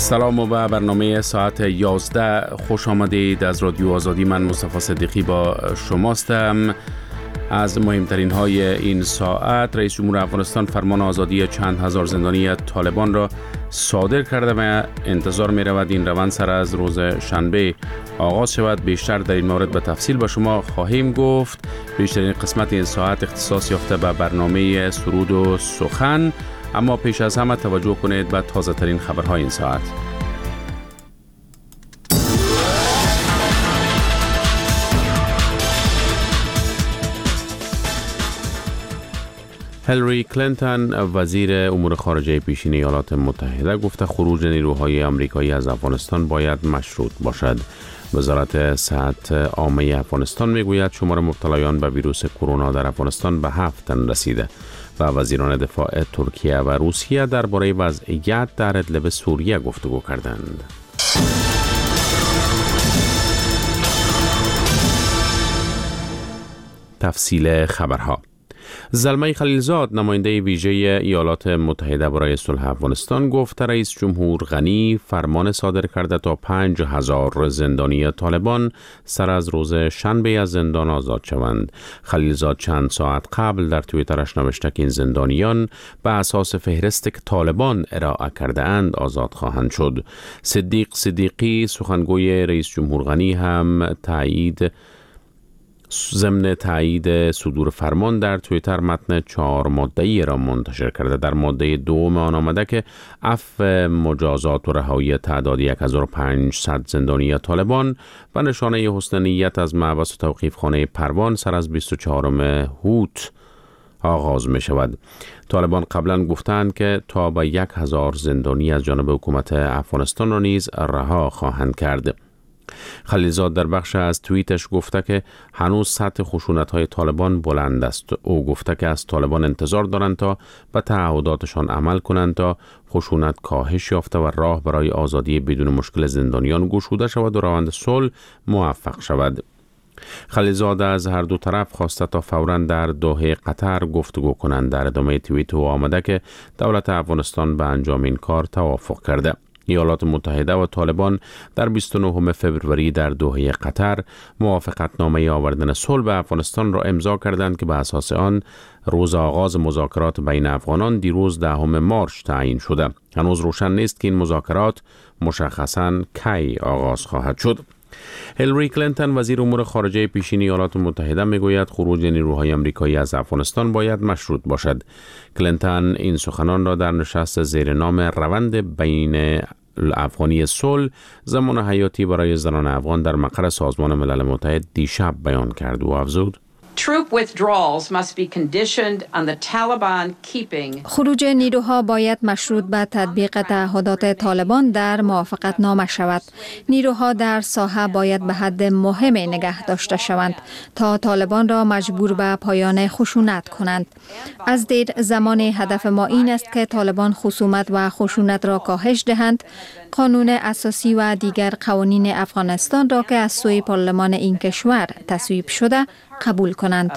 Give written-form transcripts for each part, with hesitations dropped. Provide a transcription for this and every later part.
سلام و به برنامه ساعت 11 خوش آمدید. از رادیو آزادی من مصطفی صدیقی با شماستم. از مهمترین های این ساعت: رئیس جمهور افغانستان فرمان آزادی چند هزار زندانی طالبان را صادر کرده و انتظار می رود این روند سر از روز شنبه آغاز شود. بیشتر در این مورد به تفصیل با شما خواهیم گفت. بیشترین قسمت این ساعت اختصاص یافته به برنامه سرود و سخن، اما پیش از همه توجه کنید به تازه ترین خبرهای این ساعت. هیلاری کلینتون وزیر امور خارجه پیشین ایالات متحده گفته خروج نیروهای آمریکایی از افغانستان باید مشروط باشد. وزارت صحت عامه افغانستان میگوید شمار مبتلایان به ویروس کرونا در افغانستان به 7 تن رسیده و وزیران دفاع ترکیه و روسیه درباره وضعیت در ادلب سوریه گفتگو کردند. تفصیل خبرها: زلمه خلیلزاد نماینده ویژه ایالات متحده برای صلح افغانستان گفت رئیس جمهور غنی فرمان صادر کرده تا 5000 زندانی طالبان سر از روز شنبه از زندان آزاد شوند. خلیلزاد چند ساعت قبل در توییترش نوشته که این زندانیان به اساس فهرستی که طالبان ارائه کرده اند آزاد خواهند شد. صدیق صدیقی سخنگوی رئیس جمهور غنی هم ضمن تایید صدور فرمان در توییتر متن 4 ماده‌ای را منتشر کرده. در ماده 2 آن آمده که عفو مجازات و رهایی تعداد 1500 زندانی طالبان و نشانه حسن نیت از محبس و توقیفخانه پروان سر از 24 هوت آغاز می شود. طالبان قبلا گفتند که تا به 1000 زندانی از جانب حکومت افغانستان را نیز رها خواهند کرد. خلیلزاد در بخش از توییتش گفته که هنوز سطح خشونت‌های طالبان بلند است. او گفته که از طالبان انتظار دارند تا به تعهداتشان عمل کنند تا خشونت کاهش یافته و راه برای آزادی بدون مشکل زندانیان گشوده شود و روند صلح موفق شود. خلیلزاد از هر دو طرف خواسته تا فوراً در دوحه قطر گفتگو کنند. در ادامه توییت او آمده که دولت افغانستان به انجام این کار توافق کرده. ایالات متحده و طالبان در 29 فوریه در دوحه قطر موافقتنامه آوردن صلح به افغانستان را امضا کردند که به اساس آن روز آغاز مذاکرات بین افغانان دیروز 10 مارس تعیین شده. هنوز روشن نیست که این مذاکرات مشخصاً کی آغاز خواهد شد. هیلاری کلینتون وزیر امور خارجه پیشین ایالات متحده میگوید خروج نیروهای آمریکایی از افغانستان باید مشروط باشد. کلینتون این سخنان را در نشست زیر نام روند بین افغانی صلح زمان حیاتی برای زنان افغان در مقر سازمان ملل متحد دیشب بیان کرد و افزود خروج نیروها باید مشروط به تطبیق تعهدات طالبان در موافقتنامه شود. نیروها در ساحه باید به حد مهم نگه داشته شوند تا طالبان را مجبور به پایان خشونت کنند. از دیر زمان هدف ما این است که طالبان خصومت و خشونت را کاهش دهند. قانون اساسی و دیگر قوانین افغانستان را که از سوی پارلمان این کشور تصویب شده قبول کنند.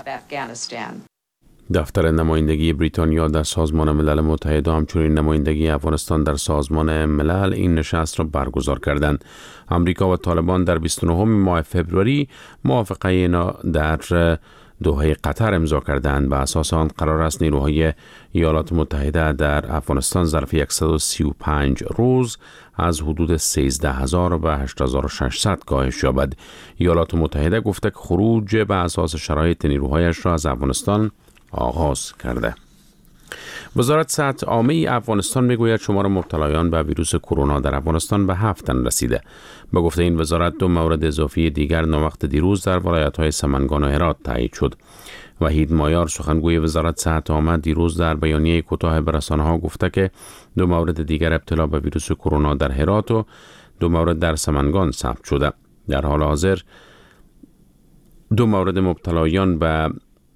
دفتر نمایندگی بریتانیا در سازمان ملل متحد همچنین نمایندگی افغانستان در سازمان ملل این نشست را برگزار کردند. آمریکا و طالبان در 29 ماه فوریه موافقه اینا در دوحه قطر امضا کردند. به اساس آن قرار است نیروهای ایالات متحده در افغانستان ظرف 135 روز از حدود 13000 به 8600 کاهش یابد. ایالات متحده گفته که خروج به اساس شرایط نیروهایش را از افغانستان آغاز کرده. وزارت صحت عامه افغانستان میگوید شمار مبتلایان به ویروس کرونا در افغانستان به 7 تن رسیده. به گفته این وزارت 2 مورد اضافی دیگر ناوقت دیروز در ولایت‌های سمنگان و هرات تایید شد. وحید مایار سخنگوی وزارت صحت عامه دیروز در بیانیه کوتاه به رسانه‌ها گفته که 2 مورد دیگر ابتلا به ویروس کرونا در هرات و 2 مورد در سمنگان ثبت شده. در حال حاضر 2 مورد مبتلایان به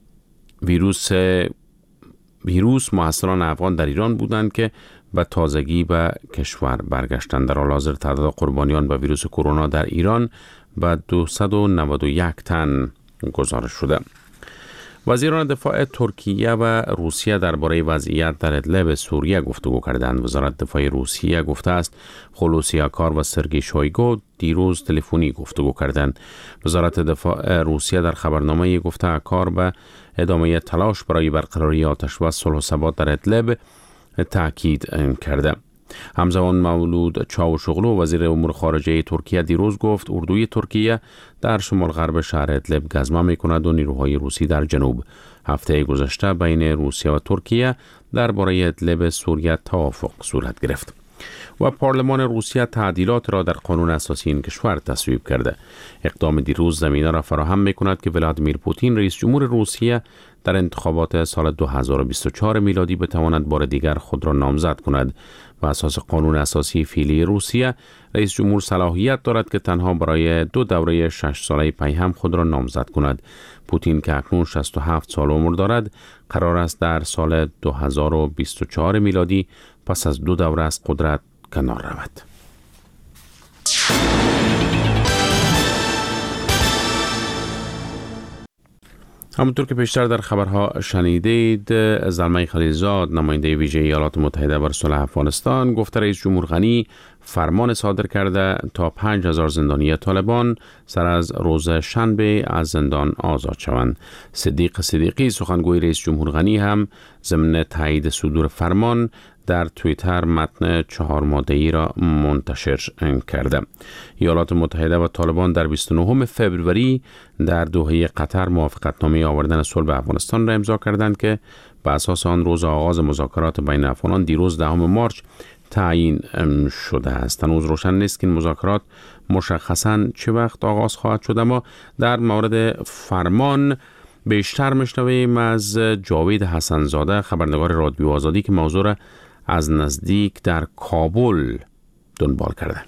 ویروس مهاجران افغان در ایران بودند که به تازگی به کشور برگشتند. در حال حاضر تعداد قربانیان به ویروس کرونا در ایران به 291 تن گزارش شده. وزیران دفاع ترکیه و روسیه درباره وضعیت در ادلب سوریه گفتگو کردند. وزارت دفاع روسیه گفته است خلوصی آکار و سرگئی شویگو دیروز تلفنی گفتگو کردند. وزارت دفاع روسیه در خبرنامه گفته آکار به ادامه تلاش برای برقراری آتش و صلح و ثبات در ادلب تاکید کرده. همزمان مولود چاوشوغلو وزیر امور خارجه ترکیه دیروز گفت اردوی ترکیه در شمال غرب شهر ادلب گزمه می کند و نیروهای روسی در جنوب. هفته گذشته بین روسیه و ترکیه درباره ادلب سوریه توافق صورت گرفت. و پارلمان روسیه تعدیلات را در قانون اساسی این کشور تصویب کرده. اقدام دیروز زمینه را فراهم می کند که ولادیمیر پوتین رئیس جمهور روسیه در انتخابات سال 2024 میلادی بتواند بار دیگر خود را نامزد کند. و اساس قانون اساسی فعلی روسیه رئیس جمهور صلاحیت دارد که تنها برای 2 دوره 6 ساله پیهم خود را نامزد کند. پوتین که اکنون 67 سال عمر دارد قرار است در سال 2024 میلادی پس از 2 دوره از قدرت کنار رود. همونطور که پیشتر در خبرها شنیدید، زلمه خلیلزاد نماینده ویژه ایالات متحده بر صلح افغانستان گفته رئیس جمهور غنی فرمان صادر کرده تا 5000 زندانی طالبان سر از روز شنبه از زندان آزاد شوند. صدیق صدیقی سخنگوی رئیس جمهور غنی هم ضمن تایید صدور فرمان در توییتر متن 4 ماده‌ای را منتشر کرده. ایالات متحده و طالبان در 29 فوریه در دوحه قطر موافقتنامه آوردن صلح به افغانستان را امضا کردند که بر اساس آن روز آغاز مذاکرات بین افغانان دیروز 10 مارس تعیین شده است. هنوز روشن نیست که این مذاکرات مشخصاً چه وقت آغاز خواهد شد، اما در مورد فرمان بیشتر میشنویم از جاوید حسنزاده خبرنگار رادیو آزادی که موضوع را از نزدیک در کابل دنبال کرده.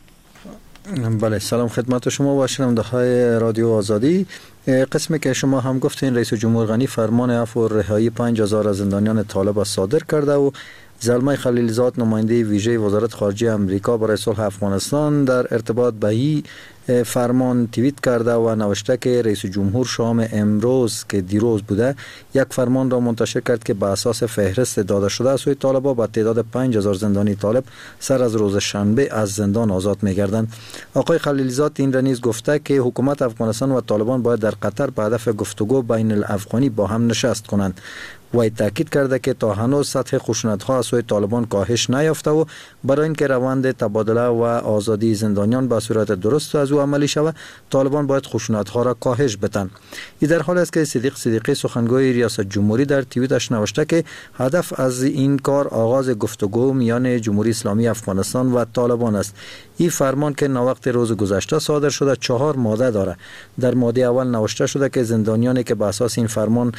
بله، سلام خدمت شما و شنونده‌های رادیو آزادی. قسمی که شما هم گفتین رئیس جمهور غنی فرمان عفو و رهایی 5000 زندانیان طالب صادر کرده و زلمه خلیلزاد نماینده ویژه وزارت خارجه امریکا برای صلح افغانستان در ارتباط به این فرمان توییت کرده و نوشته که رئیس جمهور شام امروز که دیروز بوده یک فرمان را منتشر کرد که به اساس فهرست داده شده از سوی طالبان با تعداد 5000 زندانی طالب سر از روز شنبه از زندان آزاد می‌گردند. آقای خلیلزاد این را نیز گفته که حکومت افغانستان و طالبان باید در قطر به هدف گفتگو بین الافغانی با هم نشست کنند. و تاکید کرده که تا هنوز سطح خشونت‌ها از سوی طالبان کاهش نیافته و برای اینکه روند تبادله و آزادی زندانیان به صورت درست از او عملی شود طالبان باید خشونت‌ها را کاهش بدن. این در حالی است که صدیق صدیقی سخنگوی ریاست جمهوری در توییتش نوشته که هدف از این کار آغاز گفتگو میان جمهوری اسلامی افغانستان و طالبان است. این فرمان که ناوقت روز گذشته صادر شده 4 ماده داره. در ماده اول نوشته شده که زندانیانی که به اساس این فرمان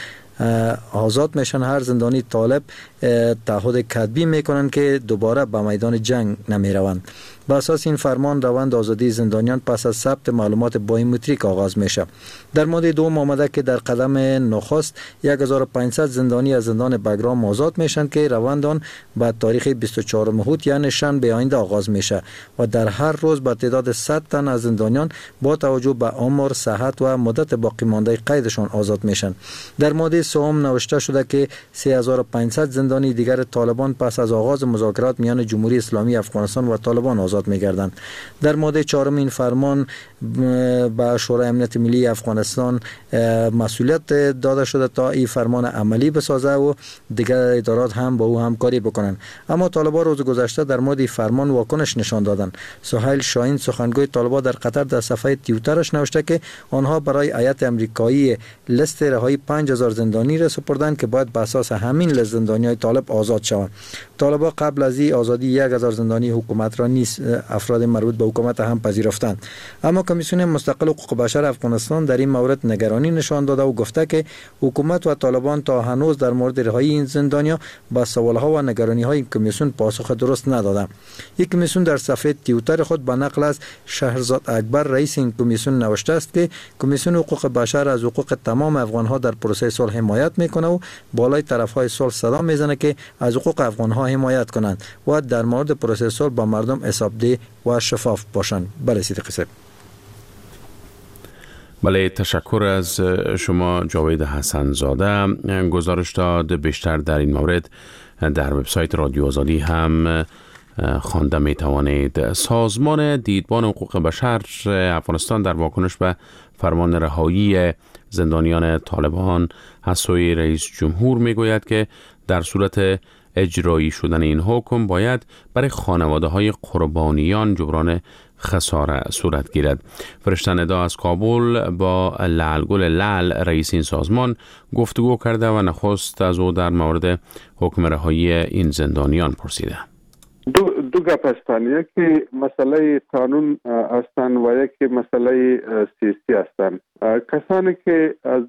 آزاد میشن هر زندانی طالب تعهد کتبی میکنن که دوباره به میدان جنگ نمیروند. به اساس این فرمان روند آزادی زندانیان پس از ثبت معلومات بایومتریک آغاز میشه. در ماده دوم آمده که در قدم نخست 1500 زندانی از زندان بگرام آزاد میشن که روند آن به تاریخ 24 مهر یعنی شنبه آینده آغاز میشه و در هر روز به تعداد 100 تن از زندانیان با توجه به عمر، صحت و مدت باقی مانده قیدشان آزاد میشن. در ماده سوم نوشته شده که 3500 زندانی دیگر طالبان پس از آغاز مذاکرات میان جمهوری اسلامی افغانستان و طالبان آزاد میگردند. در ماده چهارم این فرمان به شورای امنیت ملی افغانستان مسئولیت داده شده تا این فرمان عملی بسازه و دیگر ادارات هم با او همکاری بکنند. اما طالبان روز گذشته در مورد فرمان واکنش نشان دادند. سهیل شاهین سخنگوی طالبان در قطر در صفحه توییترش نوشته که آنها برای هیئت آمریکایی لیست رهایی 5000 زندانی را سپردند که باید بر اساس همین لیست زندانیان طالب آزاد شوند. طالبان قبل از این آزادی 1000 زندانی حکومت را نیز افراد مربوط به حکومت هم پذیرفتند. اما کمیسیون مستقل حقوق بشر افغانستان در این مورد نگرانی نشان داده و گفته که حکومت و طالبان تا هنوز در مورد رهایی این زندانیان با سوالها و نگرانی‌های این کمیسیون پاسخ درست ندادند. یک کمیسیون در صفحه توییتر خود به نقل از شهرزاد اکبر رئیس این کمیسیون نوشته است که کمیسیون حقوق بشر از حقوق تمام افغان‌ها در پروسه صلح حمایت میکنه و بالای طرف‌های صلح صدا میزنه که از حقوق افغان‌ها حمایت کنند و در مورد پروسه صلح با مردم حسابدهی و شفاف باشند. بله صدیقی صاحب. بله، تشکر از شما جاوید حسن زاده. گزارش داد بیشتر در این مورد در وبسایت رادیو آزادی هم خوانده می توانید. سازمان دیدبان حقوق بشر افغانستان در واکنش به فرمان رهایی زندانیان طالبان از سوی رئیس جمهور می گوید که در صورت اجرایی شدن این حکم باید برای خانواده های قربانیان جبران خساره صورت گیرد. فرشته ندا از کابل با لعلگل لعل رئیس این سازمان گفتگو کرده و نخست از او در مورد حکم رهایی این زندانیان پرسیده. دو گپ هستند، یکی مسئله قانون هستند و یکی مسئله سیاسی هستند. کسانی که از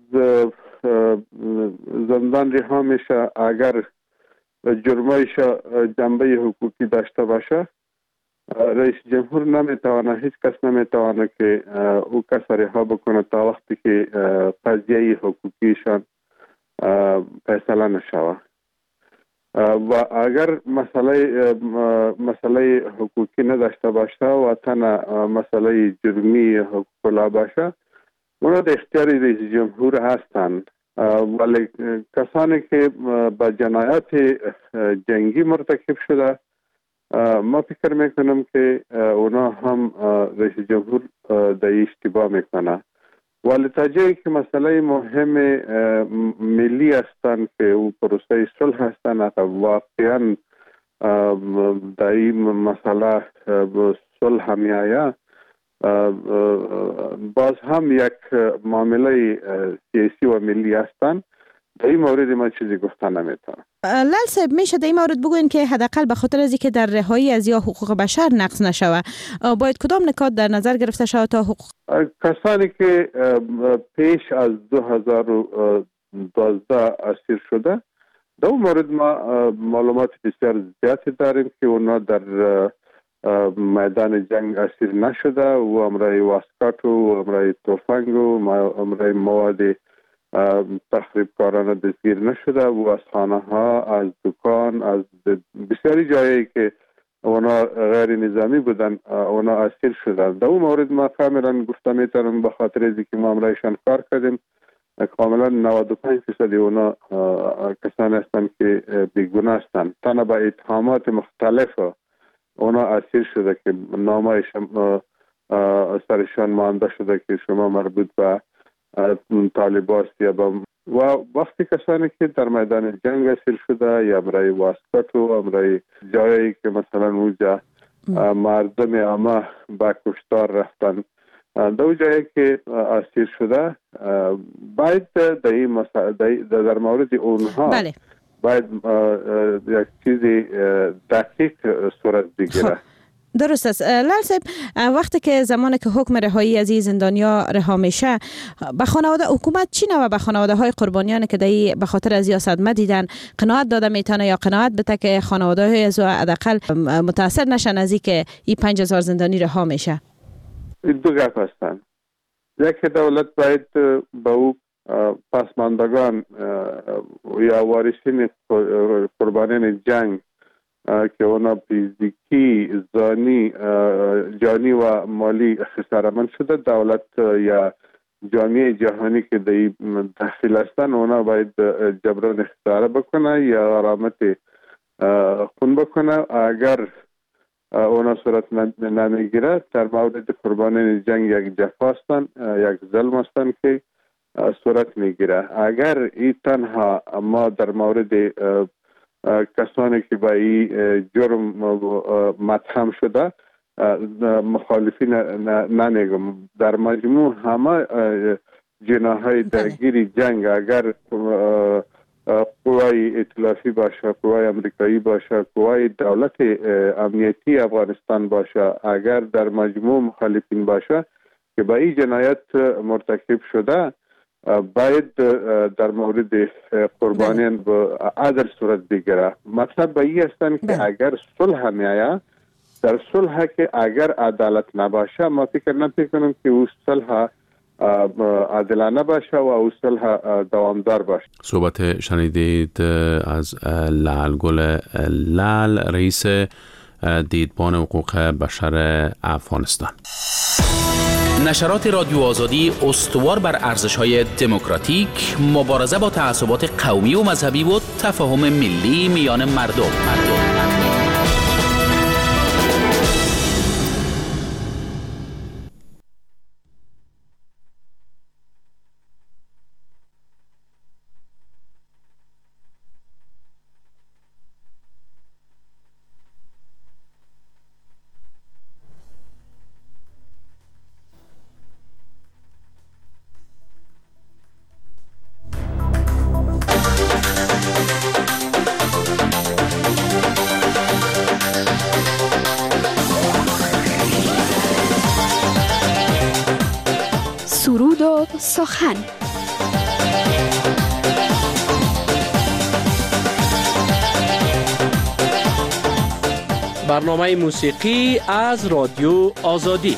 زندان رها میشه اگر جرمایش جنبه حقوقی داشته باشه، رئیس جمهور نمیتونه، هیچ کس نمیتونه که او کس رها بکنه تا وقتی که قضیه حقوقیشان فیصله نشوه. و اگر مسئله حقوقی نداشته باشه و تنها مسئله جرمی حقوق باشه، اونا در اختیار رئیس جمهور هستند. ولی کسانی که با جنایات جنگی مرتکب شده، ما فکر میکنم که اونا هم رئیس جمهور در اشتباه میکنه. ولی تا جایی که مسئله مهم ملی هستند که او پروسه صلح هستند، واقعا در این مسئله صلح هم آید، باز هم یک معامله سیاسی و ملی هستند. در این مورد ما چیزی گفتن نمیتونم. لال صاحب، میشه در این مورد بگوین که حداقل به خاطر از اینکه در رهایی از یا حقوق بشر نقض نشوه، باید کدام نکات در نظر گرفته شود تا حقوق کسانی که پیش از 2012 اسیر شده، در اون مورد ما معلومات بسیار زیادی داریم که اونا در میدان جنگ اسیر نشده و امرای واسکات و امرای توفنگ و امرای مواد تخریب کارانه دستگیر نشده و از خانه ها، از دکان، از بسیاری جایی که اونا غیر نظامی بودن اونا اسیر شدن. در اون مورد ما کاملا گفته میتونم به خاطر از اینکه ما امرایشان کار کردیم، کاملا 95% اونا کسانی هستند که بیگناه هستند. تنها با اتهامات مختلف اونا اسیر شده که نامش سرشان مانده شده که شما مربوط به طالبان و وقتی کسانی که در میدان جنگ اسیر شده یا برای واسکات و برای جایی که مثلا اونجا مردم عامه با کشتار رفتن، دو جایی که اسیر شده، باید در مورد اونها باید یک چیزی دقیق صورت بگیره. درست است. لال صاحب، وقتی که زمانی که حکم رهایی از این زندانیا رها میشه، به خانواده حکومت چی نوع به خانواده های قربانیان که دایی به خاطر از یا صدمه دیدن قناعت داده میتونه یا قناعت بده که خانواده های از حداقل متاثر نشن از اینکه این 5000 زندانی رها میشه؟ دو گپ هستند. یک، دولت باید به او پسماندگان یا وارثین قربانیان جنگ که اونا فیزیکی، جانی و مالی خسارمند شده، دولت یا جامعه جهانی که در داخل هستن اونا باید جبران خساره بکنه یا غرامت خون بکنه. اگر اونا صورت نمیگیره، در مورد قربانیان جنگ یک جفا هستن، یک ظلم هستن که صورت میگیره. اگر این تنها ما در مورد کسانی که با این جرم متهم شده مخالفین نمیگم، در مجموع همه جناحهای درگیری جنگ، اگر قوای ائتلافی باشه، قوای امریکایی باشه، قوای دولت امنیتی افغانستان باشه، اگر در مجموع مخالفین باشه که با این جنایت مرتکب شده، باید در مورد قربانیان به عدل صورت بگیره. مطلب به این هستن که اگر صلح میاید، در صلح که اگر عدالت نباشه، ما فکر نمی‌کنم که او صلح عادلانه باشه و او صلح دوامدار باشه. صحبت شنیدید از لعلگل لعل، رئیس دیدبان حقوق بشر افغانستان. نشرات رادیو آزادی استوار بر ارزش‌های دموکراتیک، مبارزه با تعصبات قومی و مذهبی و تفاهم ملی میان مردم. سرود و سخن. برنامه موسیقی از رادیو آزادی.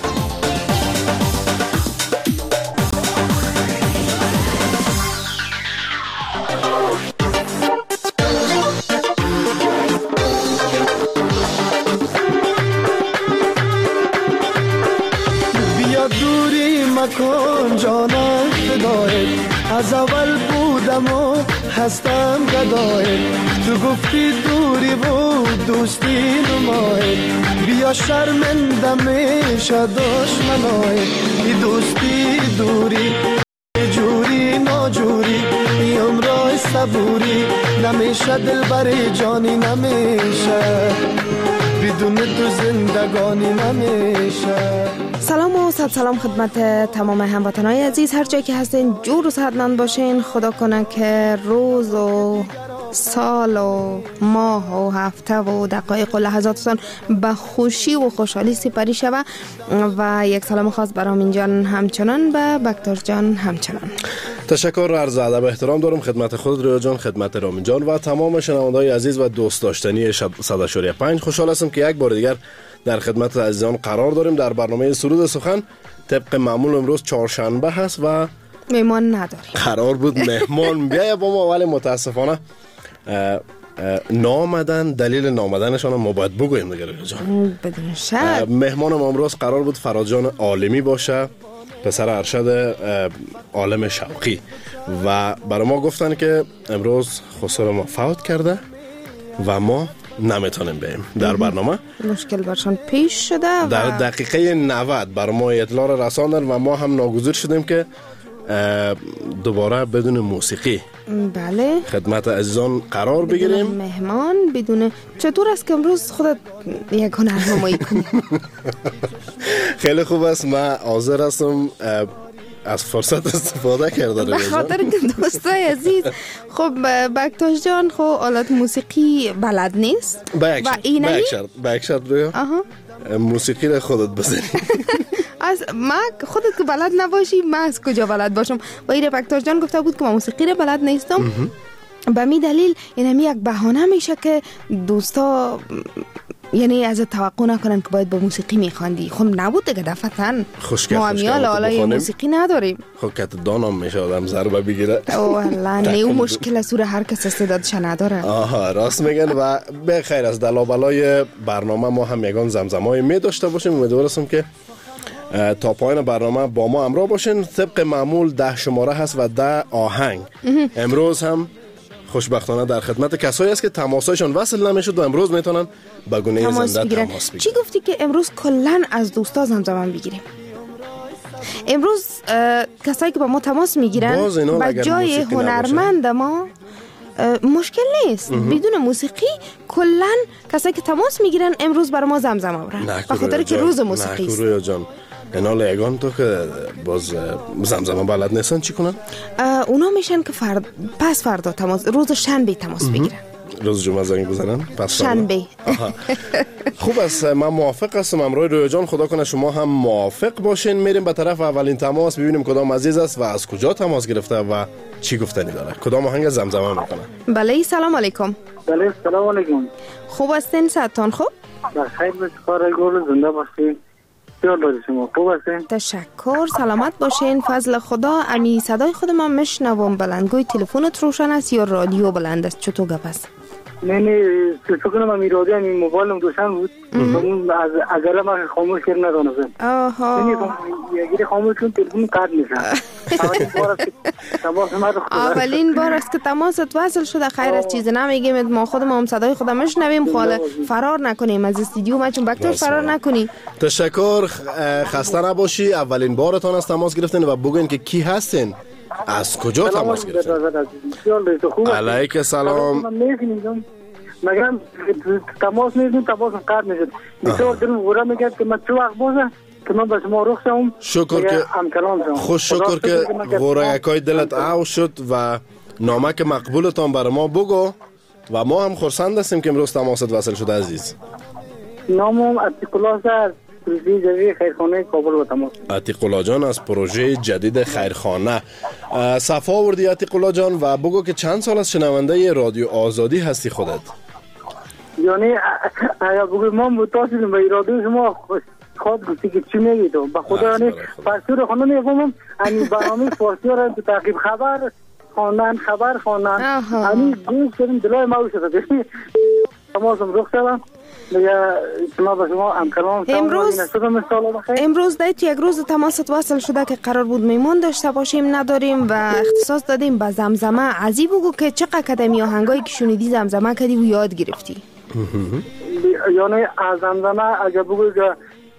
کن جانم فدایت، از اول بودم و هستم گدایت. تو گفتی دوری بود دوستی نمایت، بیا شرمنده میشه دشمنایت. ای دوستی دوری جوری ناجوری، ای عمرای صبوری نمیشه، دل بر جانی نمیشه، بدون تو زندگانی نمیشه. سلام و صد سلام خدمت تمام هموطنای عزیز، هر جایی که هستین جور و صحتمند باشین. خدا کنه که روز و سال و ماه و هفته و دقایق و لحظاتتون به خوشی و خوشحالی سپری شوه. و یک سلام خاص به رامین جان همچنان، به بکتور جان همچنان. تشکر، عرض ادب و احترام دارم خدمت خود رویا جان، خدمت رامین جان و تمام شنوندگان عزیز و دوست داشتنی 100.5. خوشحال هستم که یک بار دیگر در خدمت عزیزان قرار داریم در برنامه سرود سخن. طبق معمول امروز چهارشنبه هست و مهمان نداریم. قرار بود مهمان بیایه با ما، ولی متاسفانه نامدن. دلیل نامدنشان ما باید بگویم دیگه جان. بدون شک مهمان ما امروز قرار بود فراد جان عالمی باشه، پسر ارشد عالم شوقی، و برای ما گفتن که امروز خسرو ما فوت کرده و ما نمیتونیم بریم در برنامه. مشکل برشان پیش شده در دقیقه 90 برای ما اطلاع رساندن و ما هم ناگزیر شدیم که دوباره بدون موسیقی بله خدمت عزیزان قرار بگیریم. مهمان بدون. چطور است که امروز خودت یک هنرنمایی کنی؟ خیلی خوب است، من حاضر هستم از فرصت استفاده کرده. به خاطر که دوستای عزیز خب بکتاش جان خب آلات موسیقی بلد نیست با یک شرط رویا موسیقی رو خودت بزنی. از ما خودت که بلد نباشی من از کجا بلد باشم؟ و ایره بکتاش جان گفته بود که من موسیقی رو بلد نیستم. به می دلیل این یک بهانه میشه که دوستا یعنی از توقع نکنن که باید با موسیقی میخواندی. خب نبود دیگه دفتن ما همیال حالا موسیقی نداریم. خب کت دانم میشه آدم ضربه بگیره. اوه نیو مشکل سور هر کس استعدادش نداره. آها راست میگن. و به خیر از دلابلای برنامه ما هم یگان زمزمای می داشته باشیم. امیدوارم که تا پایان برنامه با ما همراه باشین. طبق معمول 10 شماره هست و 10 آهنگ. امروز هم خوشبختانه در خدمت کسایی است که تماسایشان وصل نمیشد و امروز میتونن به گونه زنده تماس بگیرن. چی گفتی که امروز کلن از دوستا زمزمه بگیریم؟ امروز کسایی که با ما تماس میگیرن به جای هنرمند ما مشکل نیست. بدون موسیقی کلن کسایی که تماس میگیرن امروز برای ما زمزمه برن، به خاطر که روز موسیقی است. رویا جان اینا لیگان تو که باز زمزمه بلد نیستن چی کنن؟ اونا میشن که پس فردا تماس، روز شنبه تماس بگیرن. روز جمعه زنگ بزنن پس شنبه. خوب است، من موافق هستم. امروز رویا جان خدا کنه شما هم موافق باشین. میریم به طرف اولین تماس، ببینیم کدام عزیز است و از کجا تماس گرفته و چی گفتنی داره، کدام آهنگ زمزمه میکنه. بله سلام علیکم. بله سلام علیکم. خوب هستین؟ صحتتون خوب؟ بخیر باشید، کار گل زنده باشید. شما خوب هستین؟ تشکر، سلامت باشین. فضل خدا. امی صدای خود من میشنوم. بلندگوی تلفنت روشن است یا رادیو بلند است؟ چطور گپ است؟ نه فکر کنم امیرادی این موبایلم دوشن بود اون اگر من خاموش کرد ندانستم آها یکی خاموش کن تلفن قطع میشه اولین بار است که تماست وصل شده. خیر از چیز نمیگیم، ما خودم هم صدای خودم میشنویم. خاله فرار نکنیم از استودیو، ما چون بکتر فرار نکنی. تشکر، خسته نباشی. اولین بارتان از تماس گرفتین و بگوین که کی هستین، از کجا تماس گرفتین؟ علیک سلام. مگم تماس میدونم تماس قطع میشد. بسیار دلم غوره میگه که من چه وقت بازه که من به شما رخ شدم. شکر که خوش شکر که غوره‌یکای دلت او شد و نامک مقبولتان برای ما بگو و ما هم خرسند هستیم که امروز تماست وصل شده عزیز. نامم عتیق‌الله است، پروژه جدید خیرخانه کابل و تماس. عتیق‌الله جان از پروژه جدید خیرخانه. صفا آوردی عتیق‌الله جان و بگو که چند سال از شنونده رادیو آزادی هستی خودت؟ یعنی اگر بگوی ما متاسفیم به رادیو شما خود گفتی که چی میگی تو به خدا. یعنی فارسی رو خواندن میگم، یعنی برنامه فارسی رو تو تعقیب خبر خواندن یعنی گوش کردیم دلای ما شده. تماسم رخ شدم دیگه شما به شما همکاران امروز دیت یک روز تماست وصل شده که قرار بود میمون داشته باشیم نداریم و اختصاص دادیم به زمزمه. ازی بگو که چقدر کدمی آهنگایی که شنیدی زمزمه کردی و یاد گرفتی؟ یعنی از زمزمه اگه بگو که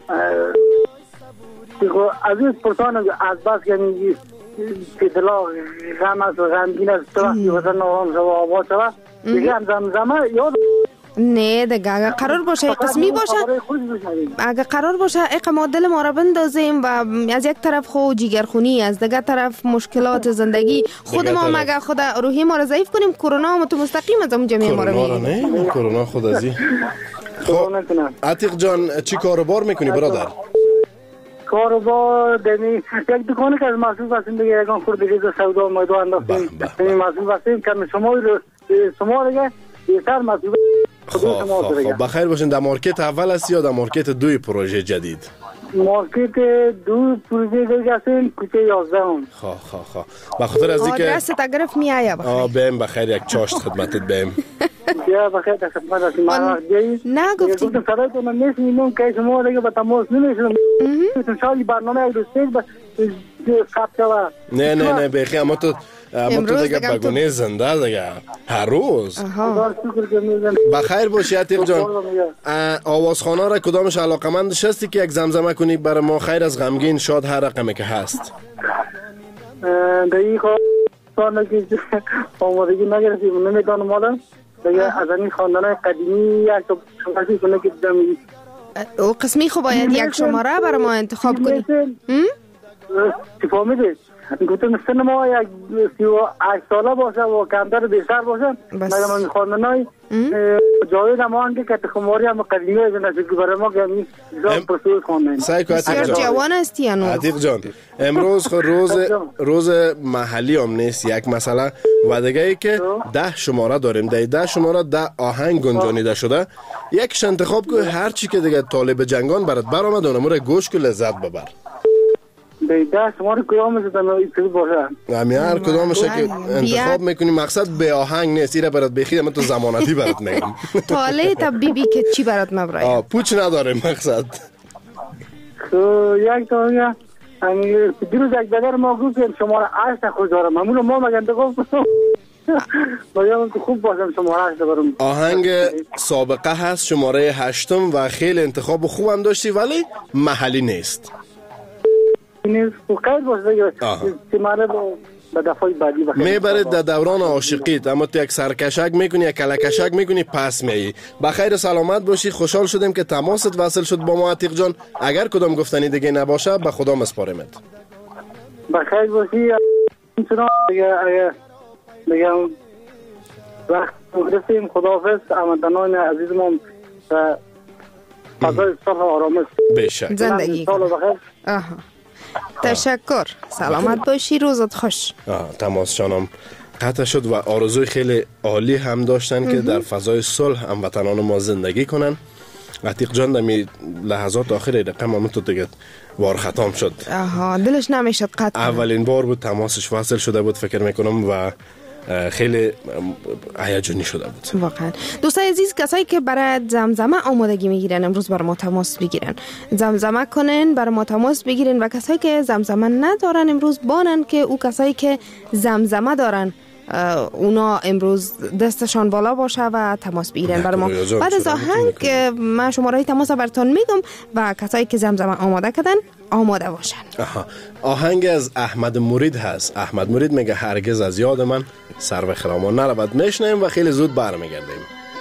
عزیز پرسان از بس یعنی که دلا غم است و غمگین است تو وقتی وطن آرام شد و آباد شد دیگه هم زمزمه یاد نه دیگه اگه قرار باشه قسمی باشه، اگه قرار باشه اقا ما دل ما را بندازیم و از یک طرف خو جیگرخونی، از دیگه طرف مشکلات زندگی خود ما مگه خود روحی ما را ضعیف کنیم، کرونا هم تو مستقیم از اون جمعی ما را میگیم. کرونا خود ازی. خب عتیق جان چی کاروبار میکنی برادر؟ کاروبار دمی یک دکانی که از محصول هستیم دیگه یکان خوردگی سودا مایدو انداختیم دمی محصول هستیم که شما دیگه بیشتر محصول. خب بخیر باشین. در مارکت اول هستی یا در مارکت دوی پروژه جدید؟ مارکت دو پروژه جدید هستیم کوچه 11 هم. خب بخاطر از اینکه آدرس تگرف میایه بخیر. بهم بخیر یک چاشت خدمتت بهم. بیا بخیر در خدمت هستیم. ما نه گفتیم گفتم صدای تو من نمیشنیدم که شما دیگه با تماس نمیشدم. تو شاید برنامه یک دوستیج با ثبت شود. نه بخیر اما تو دیگه بگونه زنده دیگه هر روز. بخیر باشی عتیق جان. آوازخانه را کدامش علاقمندش هستی که یک زمزمه کنی برای ما؟ خیر از غمگین شاد هر رقمی که هست. دیگه خواهد که آمادگی نگرفتیم نمیدانم حالا دیگه از این خواندنهای قدیمی یک شماره کنه که دمی او قسمی خب باید یک شماره برای ما انتخاب کنی. چی فهمیدید؟ گفتم سن ما یک 38 ساله باشه و کمتر بیشتر باشه مگه من خواندنهای جاوید همانگه که تخماری هم قدیمی از نشکل برای ما که همی پرسوز خواندن. بسیار جوان هستی هنوز عتیق جان. امروز روز محلی هم نیست یک مسئله و دیگه ای که 10 شماره داریم. در 10 شماره 10 آهنگ گنجانیده شده. یکش انتخاب که هر چی که دیگه طالب جنگان برات برآمد اونم رو گوش که لذت ببر. بیده شما رو کدامش دنوی باشه همین هر کدامش که انتخاب میکنی. مقصد به آهنگ نیست، ایره برات بخیر من تو زمانتی برات میگم. تاله تا بیبی که چی برات مبرای پوچ نداره مقصد. یک تا همین دیروز یک بدر ما گفتیم شما را 8 خود دارم همون ما مگه انتخاب باید خوب باشم شما را 8 دارم. آهنگ سابقه هست شماره 8 و خیلی انتخاب خوبم داشتی ولی محلی نیست. میبره در دوران عاشقیت اما تو یک سرکشک میکنی یک کلکشک میکنی پس میایی. بخیر سلامت باشی. خوشحال شدیم که تماست وصل شد با ما عتیق جان. اگر کدام گفتنی دیگه نباشه به خدا مسپاریمت. بخیر باشی. دیگه وقت گرفتیم. خداحافظ. هموطنان عزیزمون و فضای صلح و آرامش بشک زندگی تشکر. سلامت باشی. روزت خوش. تماس شانم قطع شد و آرزوی خیلی عالی هم داشتن که در فضای صلح هموطنان ما زندگی کنن. عتیق جان دمی لحظات آخر رقم هم تو دیگه وار ختم شد. دلش نمیشد قطع. اولین بار بود تماسش وصل شده بود فکر میکنم و خیلی هیجانی شده بود. واقعا دوستای عزیز، کسایی که برای زمزمه آمادگی میگیرن امروز برای ما تماس بگیرن، زمزمه کنن، برای ما تماس بگیرن. و کسایی که زمزمه ندارن امروز بانن که او کسایی که زمزمه دارن اونا امروز دستشان بالا باشه و تماس بگیرن برای ما. بعد از آهنگ من شماره تماس براتون میدم و کسایی که زمزمه آماده کردن آماده باشن. آهنگ از احمد مرید هست. احمد مرید میگه هرگز از یاد من سر و خرامان نرود. میشنیم و خیلی زود برمیگردیم.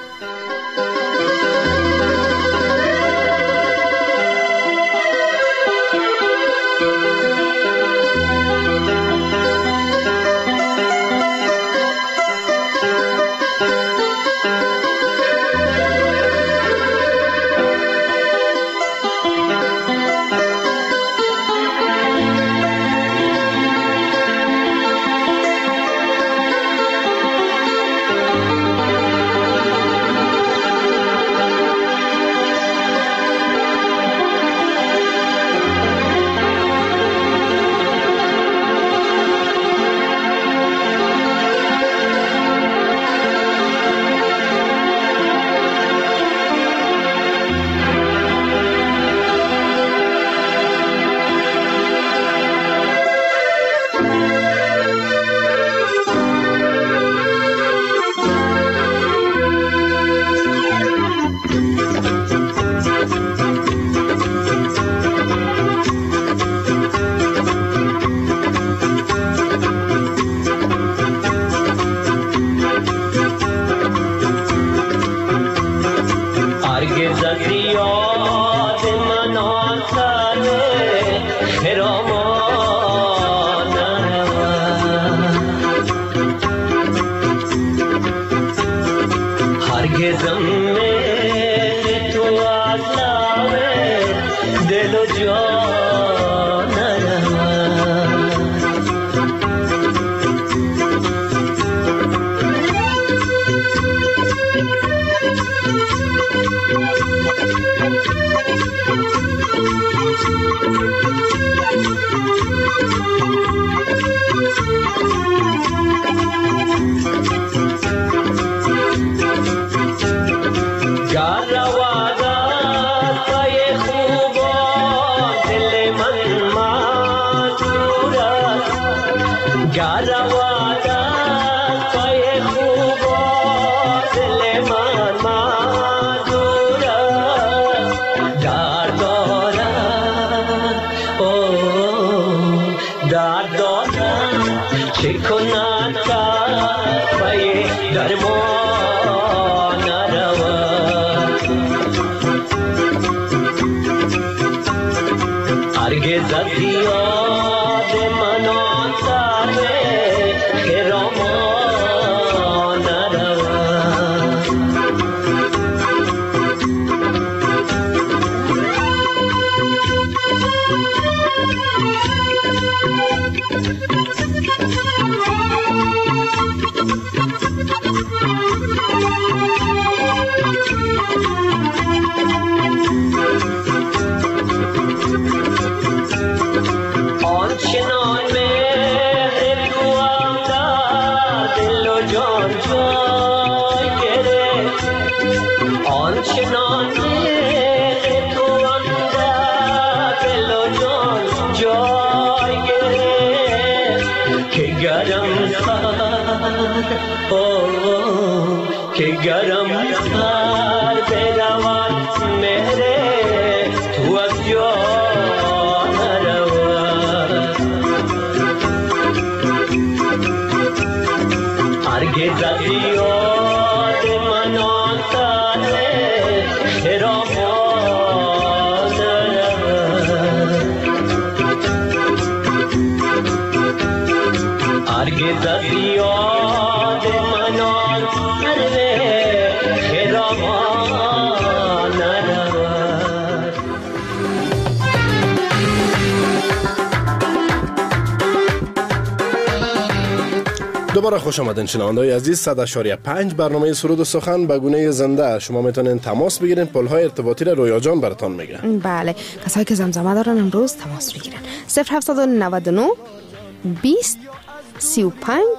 دوباره خوش آمدین شنونده‌های عزیز. 100.5 برنامه سرود و سخن به گونه زنده. شما میتونین تماس بگیرین. پل‌های ارتباطی را رویا جان براتون میگه. بله، کسایی که زمزمه دارن امروز تماس بگیرن. 0799 20 35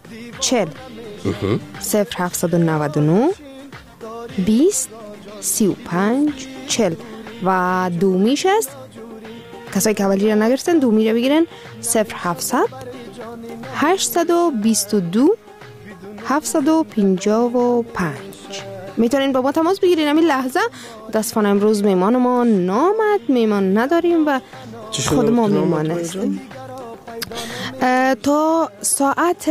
40 0799 20 35 40 و دومیش است. کسایی که اولی را نگرفتن دومی را بگیرن 0700 822 755. میتونین با ما تماس بگیرین. همین لحظه دستفان امروز میمان ما نامد، میمان نداریم و خود ما میمان هستیم تا ساعت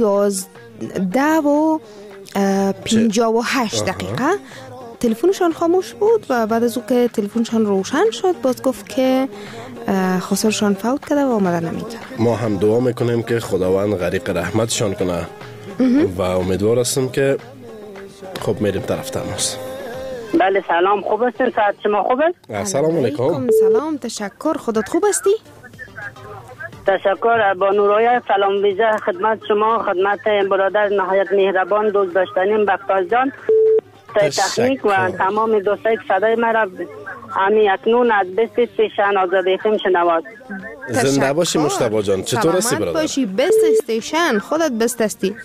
11:58 دقیقه. تلفنشان خاموش بود و بعد از او که تلفنشان روشن شد باز گفت که خسرشان فوت کرده و آمدن نمیتونه. ما هم دعا میکنیم که خداوند غریق رحمتشان کنه و امیدوار هستم که خب میریم طرف تماس. بله سلام، خوب هستین؟ ساعت شما خوب است؟ سلام علیکم. سلام، تشکر. خودت خوب هستی؟ تشکر. با نورای سلام ویژه خدمت شما، خدمت برادر نهایت مهربان دوست داشتنیم بختیار جان تکنیک و تمام دوستایی که صدای مرا همین اکنون از بست استیشن آزاد FM شنواد. زنده باشی مجتبی جان. چطور هستی برادر؟ باشی. بست استیشن خودت بست هستی.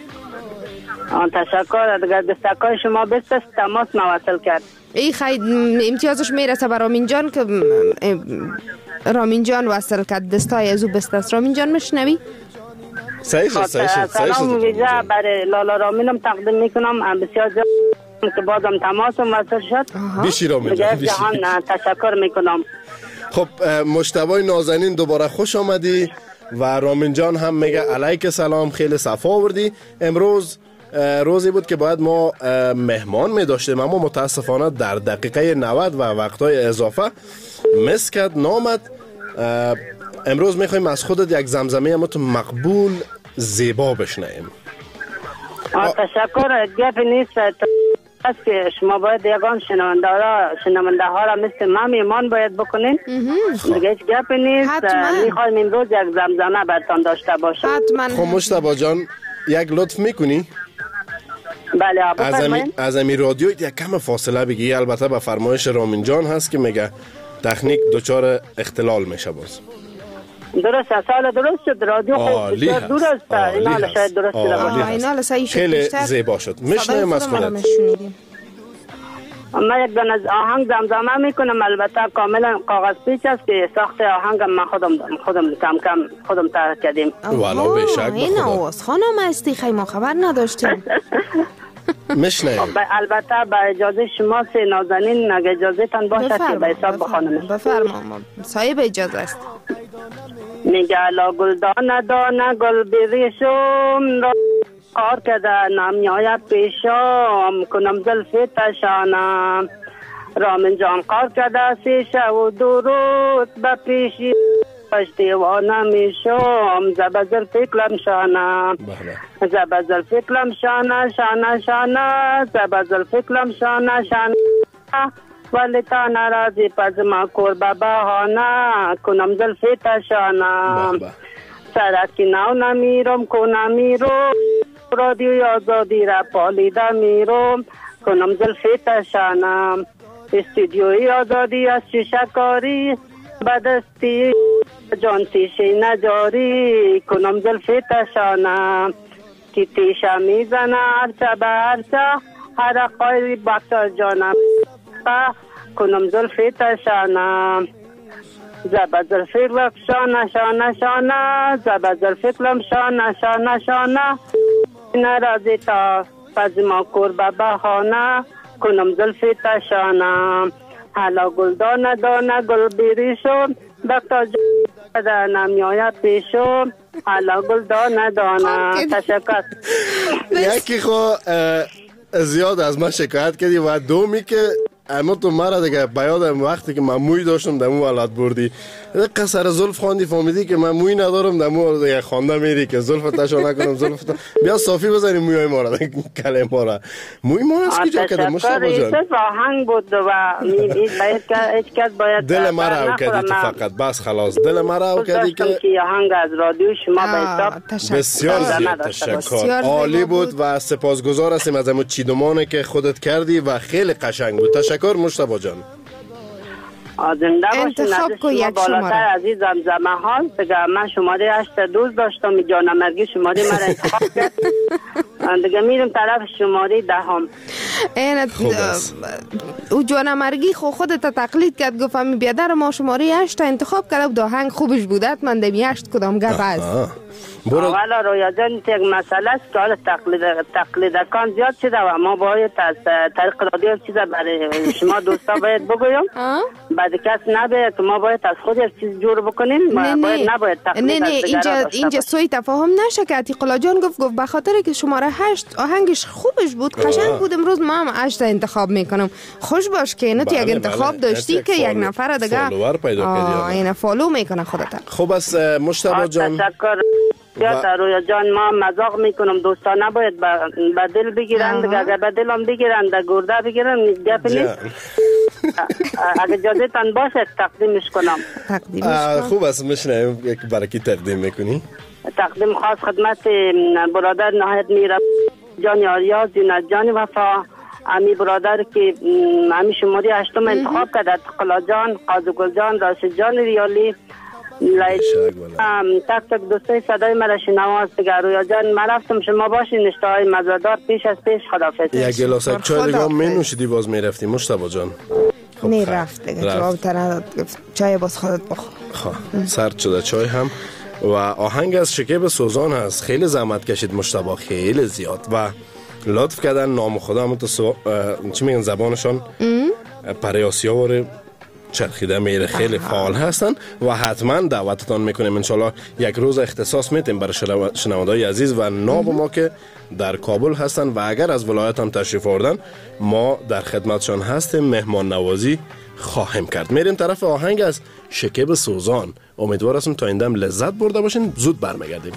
تشکر. دیگر دستکای شما بست است تماس موصل کرد. ای خیلی امتیازش میرسه به رامین جان که رامین جان وصل کرد دستای از او بست است. رامین جان مشنوی؟ صحیح شد. سلام ویژه برای لالا رامینم تقدیم میکنم. بسیار که بازم تماسم وصل شد. بیشی رامین جان. تشکر میکنم. خب مجتبی نازنین دوباره خوش آمدی و رامین جان هم میگه علیک سلام، خیلی صفا آوردی. امروز روزی بود که باید ما مهمان می داشتیم اما متاسفانه در دقیقه 90 و وقتهای اضافه مس کرد نامد. امروز میخوایم از خودت یک زمزمه اما تو مقبول زیبا بشنویم. تشکر. گپ نیست است که شما باید یگان شنونده ها را مثل ما میمان باید بکنین. دیگه هیچ گپ نیست. میخوایم امروز یک زمزمه برتان داشته باشم. خب مجتبی جان یک لطف میکنی؟ بله. از امی رادیو یک کم فاصله بگی. البته به فرمایش رامین جان هست که میگه تکنیک دچار اختلال میشه باز. درست است. حالا درست شد. رادیو خیلی دور است. اینا شاید درست شده. خیلی زیبا شد. میشنویم از خودت. من یک دانه آهنگ زمزمه میکنم. البته کاملا کاغذ پیچ است که ساخت آهنگم من خودم کم کم خودم طراحی کردیم. والا بشک این آواز خانم استی خیلی ما خبر نداشتیم. میشنویم. البته با اجازه شما سه نازنین اگه اجازه تان باشد که به حساب بخوانم. بفرما. صاحب اجازه است. میگه لا گل دانه گل بریشم کار کده نمیاید پیشم کنم زلف تشانم. رامین جان کار کده سی شو درود به پیشی پشتیوانه میشم زبا زلف کلم شانم. زبا زلف کلم شانه زبا زلف کلم شانه ولی تا نرازی پز ما کور به بهانه کنم زلف تشانم. سرکی نو نمیرم کنم میرم رادیوی آزادی را پالیده میرم کنم زلف تشانم. استودیوی آزادی از شیشکاری بدستی جان تیشی نجاری کنم زلف تشانم. کی تیشه میزنه هرچه به هرچه هر خواهی بکتر جانم کنم زلف تشانم. زبا زلف کلم شانه زبا زلف کلم شانه نرازی تا پز ما کور به بهانه کنم زلف تشانم. حالا گل دانه گل بریشم بکتا جا نمیاید پیشم حالا گل دانه. تشکر. یکی خو زیاد از من شکایت کردی و دومی که اما تو مرا دیگه بیادم وقتی که من موی داشتم دمو ولاد بردی قصر زلف خواندی فهمیدی که من موی ندارم دمو دیگه خوانده میری که زلف تشو نکنم زلف بیا صافی بزنیم موی ما را کله ما را موی ما از کجا کده مشتبه جان؟ تشکر. آهنگ بود و هیچ کس باید دل مرا او کردی تو فقط بس خلاص دل مرا او کردی که آهنگ از رادیو شما به حساب بسیار زیاد تشکر. عالی بود و سپاسگزار هستیم از همون چیدمانه که خودت کردی و خیلی قشنگ بود. تشکر مجتبی جان. زنده باشین. انتخاب کو یک بالاتر از این زمزمه ها دیگه من شماره 8 دوست داشتم جانمرگی شماره من انتخاب کرد دیگه میرم طرف شماره 10 او جانمرگی خودت تقلید کرد گفت می بیادر ما شماره 8 انتخاب کرد و آهنگ خوبش بودت من دمی 8 کدام گپ است. اولا رویا جان یک مسئله است که حالا تقلیدکان زیاد شده و ما باید از طریق رادیو چیز برای شما دوستا باید بگویم بعد کس نباید که ما باید از خود یک چیز جور بکنیم باید نباید تقلید اینجا سوی تفاهم نشه که عتیق‌الله جان گفت به خاطر که شماره 8 آهنگش خوبش بود قشنگ بود امروز ما هم 8 انتخاب میکنم. خوش باش که اینت یک انتخاب داشتی که یک نفر دیگه فالوور پیدا کردی اینا فالو میکنه خودت. خب از مجتبی جان تشکر رویا جان ما مذاق میکنم دوستا نباید به دل بگیرند اگر به دلم بگیرند گرده بگیرند گپ نیست اگر اجازه تان باشه تقدیمش کنم. خوب است میشنم یک برکی تقدیم میکنی. تقدیم خاص خدمت برادر نهایت میرم جان آریا زینت جان وفا امی برادر که امی شماری 8 انتخاب کرد قلا جان قاضی گل جان راشد جان ریالی تک تک دوستای صدای مرا شنواست دیگه رویا جان من رفتم شما باشین اشتهای مزادار پیش از پیش خداحافظ. یک گلاس چای دیگه می نوشیدی باز می رفتی مجتبی جان؟ نه رفت دیگه جواب تنها چای باز خودت بخور. سرد شده چای هم و آهنگ از شکیب سوزان هست. خیلی زحمت کشید مجتبی خیلی زیاد و لطف کردن نام خدا هم چی میگن زبانشان پریاسیا چرخیده میره خیلی فعال هستن و حتما دعوتتان میکنیم انشالله یک روز اختصاص میتیم برای شنونده‌های عزیز و ناب ما که در کابل هستن و اگر از ولایت هم تشریف آوردن ما در خدمتشان هستیم مهمان نوازی خواهیم کرد. میریم طرف آهنگ از شکیب سوزان. امیدوار هستم تا این دم لذت برده باشین. زود برمیگردیم.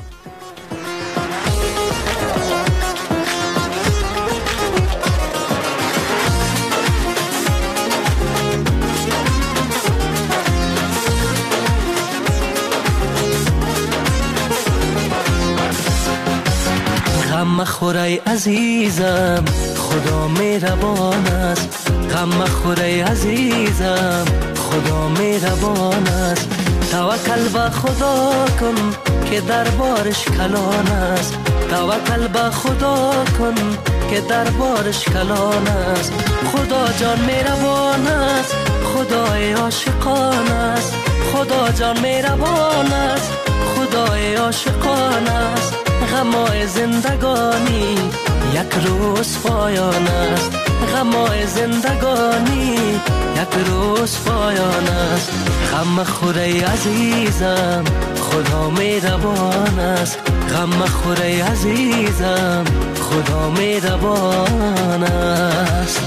غم مخورای عزیزم خدا مهربان است. غم مخورای عزیزم خدا مهربان است. توکل به خدا کن که دربارش کلان است. توکل به خدا کن که دربارش کلان است. خدا جان مهربان است. خدای عاشقان است. خدا جان مهربان است. خدای عاشقان است. غمای زندگانی یک روز پایان است. غمای زندگانی یک روز پایان است. غم خوری عزیزم خدا مهربان است. غم خوری عزیزم خدا مهربان است.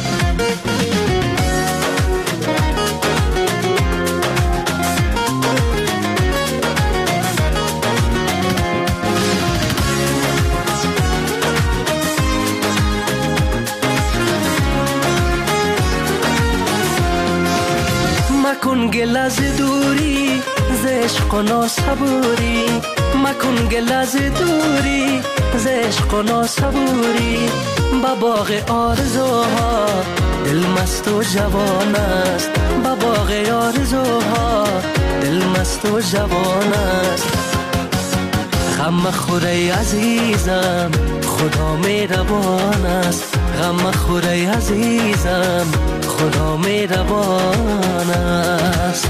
مکن گل از دوری ز عشق و ناصبوری. مکن گل از دوری ز عشق و ناصبوری. با باغ آرزوها دل مست و جوان است. با باغ آرزوها دل مست و جوان است. غم خوری عزیزم خدا مهربان است. غم خوری عزیزم خدا مهربان است.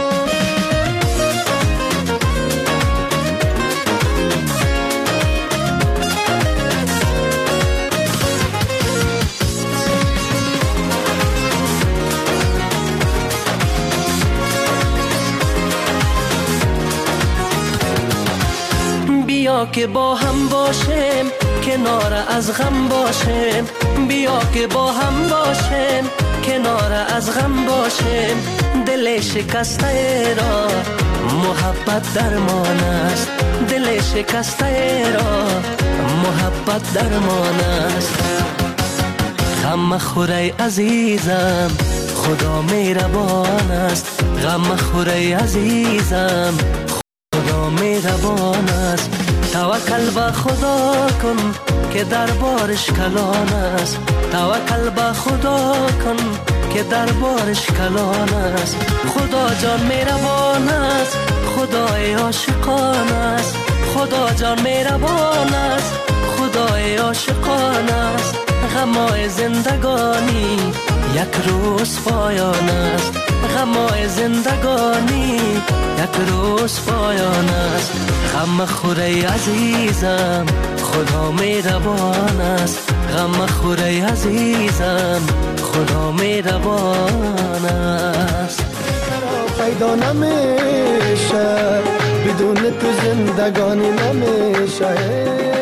بیا که با هم باشیم کنار از غم باشیم. بیا که با هم باشیم کنار از غم باشیم. دل شکسته را محبت درمان است. دل شکسته را محبت درمان است. غم خوری عزیزم خدا مهربان است. غم خوری عزیزم خدا مهربان است. توکل به خدا کن که دربارش کلان است. توکل به خدا کن که دربارش کلان است. خدا جان مهربان است، خدای عاشقان است. خدا جان مهربان است، خدای عاشقان است. غمای زندگانی یک روز پایان است. غمای زندگانی یک روز پایان است. غم خوره عزیزم خدا مهربان است. غم خوره عزیزم خدا مهربان است. پیدا نمیشه بدون تو زندگانی نمیشه.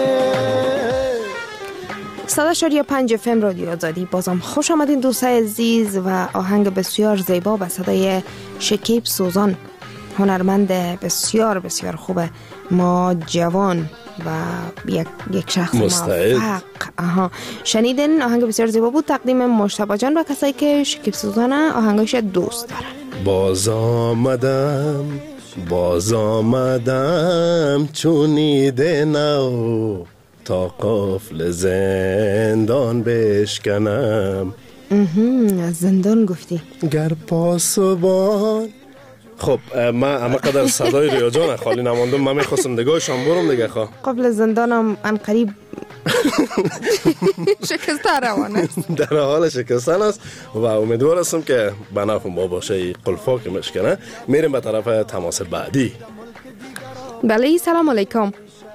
100.5 FM رادیو آزادی. بازم خوش آمدین دوستای عزیز و آهنگ بسیار زیبا به صدای شکیب سوزان، هنرمند بسیار بسیار خوبه، ما جوان و یک شخص موفق. شنیدین آهنگ بسیار زیبا بود، تقدیم مجتبی جان و کسایی که شکیب سوزان آهنگش دوست دارن. باز آمدم چونیده نو تا قفل زندان بشکنم. از زندان گفتی؟ گر پاسبان. خب من اما قدر صدای ریا جان خالی نماندم، من میخواستم نگاهشان برم دیگه. خواه قبل زندانم انقریب شکسته روان است، در حال شکستن است و امیدوار هستم که به نفع ما باشه قلفا که مشکنه. میریم به طرف تماس بعدی. بله سلام علیکم.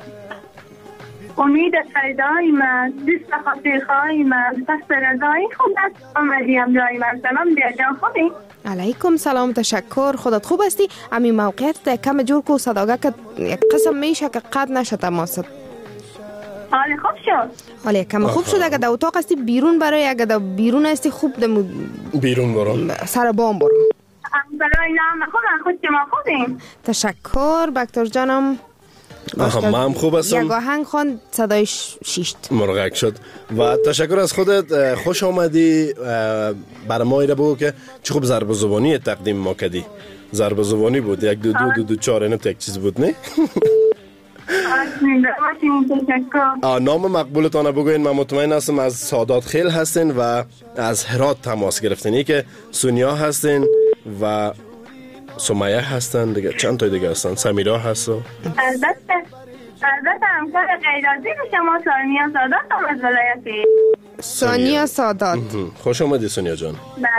امید صدای من دوست خاطرخواهی من پس رضایی خوب است. آمدیم جای من. سلام دیا جان خوبی؟ علیکم سلام، تشکر. خودت خوب هستی؟ امی موقعیت کم جور کو صداگه که یک قسم میشه که قد نشه تماست. حال خوب شد؟ حال کم خوب شد. اگه در اتاق هستی بیرون برای، اگه در بیرون هستی خوب بیرون برو، سر بام برو. برای نام خود شما خوبیم؟ تشکر بکتر جانم. من خوب هستم. یک آهنگ خوان صدایش شیشت مرغک شد و تشکر از خودت. خوش آمدی. برای ما ایره بگو که چه خوب ضرب زبانی تقدیم ما کردی. ضرب زبانی بود، یک دو دو دو دو چار اینو یک چیز بود نه؟ نام مقبولتانه بگوین. من مطمئن هستم از سادات خیل هستین و از هرات تماس گرفتین. که سونیا هستین و سمیه هستن دیگه، چند تا دیگه هستن، سمیرا هست. البته همکار غیرازی به شما سونیا سادات هم از ولایتی. سونیا سادات. خوش آمدی سونیا جان.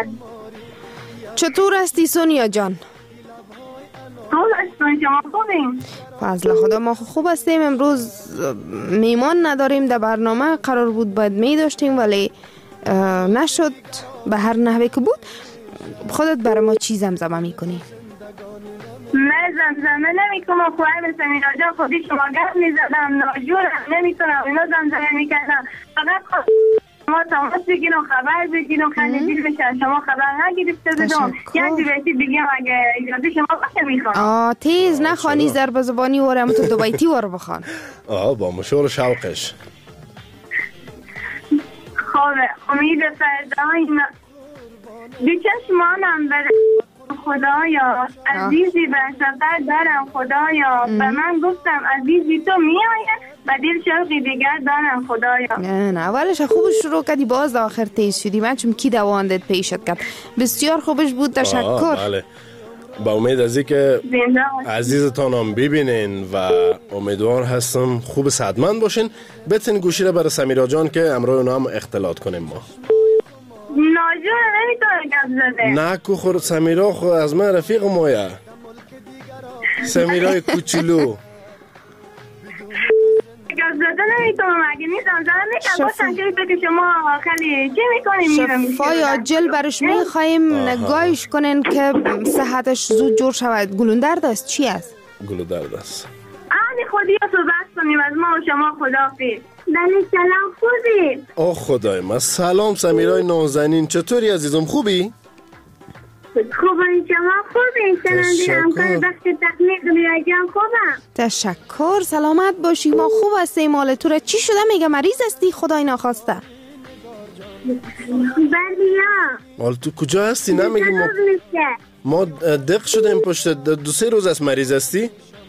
چطور هستی سونیا جان؟ خوب هستم، شما خوبین؟ فضل خدا ما خوب هستیم. امروز میمان نداریم، در برنامه قرار بود باید می داشتیم ولی نشد. به هر نحوه که بود خودت برای ما چی زمزمه میکنی؟ من زمزمه نمیکنم. خواهی مثل میرا جان خودی شما گفت میزدم ناجورم نمیتونم اینا زمزمه میکردم. فقط ما تماس بگیرم خبر بگیرم خندیدیل بشن. شما خبر نگیرفته بدم یعنی بیتی بگیم اگه اجازه شما باشه میخوام. تیز نخوانی، ضرب زبانی ورم تو دو بیتی ور بخوان. با مشور شوقش. خوبه. امید فردای من بیچه شمانم بره خدایا، عزیزی به سفر دارم خدایا. به من گفتم عزیزی تو میآید و دل شوقی دیگر دارم خدایا. نه اولش خوبش شروع کردی باز آخر تیز شدی. من چون کی دواندت پیشت کرد. بسیار خوبش بود، تشکر. بله با امید از که عزیزتان هم ببینین و امیدوار هستم خوب صحتمند باشین. بتین گوشی رو برای سمیرا جان که امروز اونا هم اختلاط کنیم. ما ناجور نمیتونه گفت زده. نه کو خورد سمیرا خود از من رفیق مایه. سمیرای کوچولو گفت زده نمیتونم. اگه نیستم زده میکنم باشن که بگه شما خیلی چی میکنیم؟ شفای عاجل برش میخواییم نگاهش کنین که صحتش زود جور شود. گلوندرد است چی است؟ گلوندرد است. خودی رو صحبت کنیم از ما و شما. خداحافظ. بله سلام خوبی؟ خدای من. سلام سمیرای نازنین، چطوری عزیزم؟ خوبی؟ خوبم، شما خوبی؟ سلام همکار بخش تکنیک میراجان خوبم. تشکر، سلامت باشی. ما خوب هستیم. مال تو را چی شده؟ میگه مریض هستی خدای ناخواسته. بله. حال تو کجا هستی؟ نمیگی ما دق شدیم پشت 2-3 روز از مریض هستی؟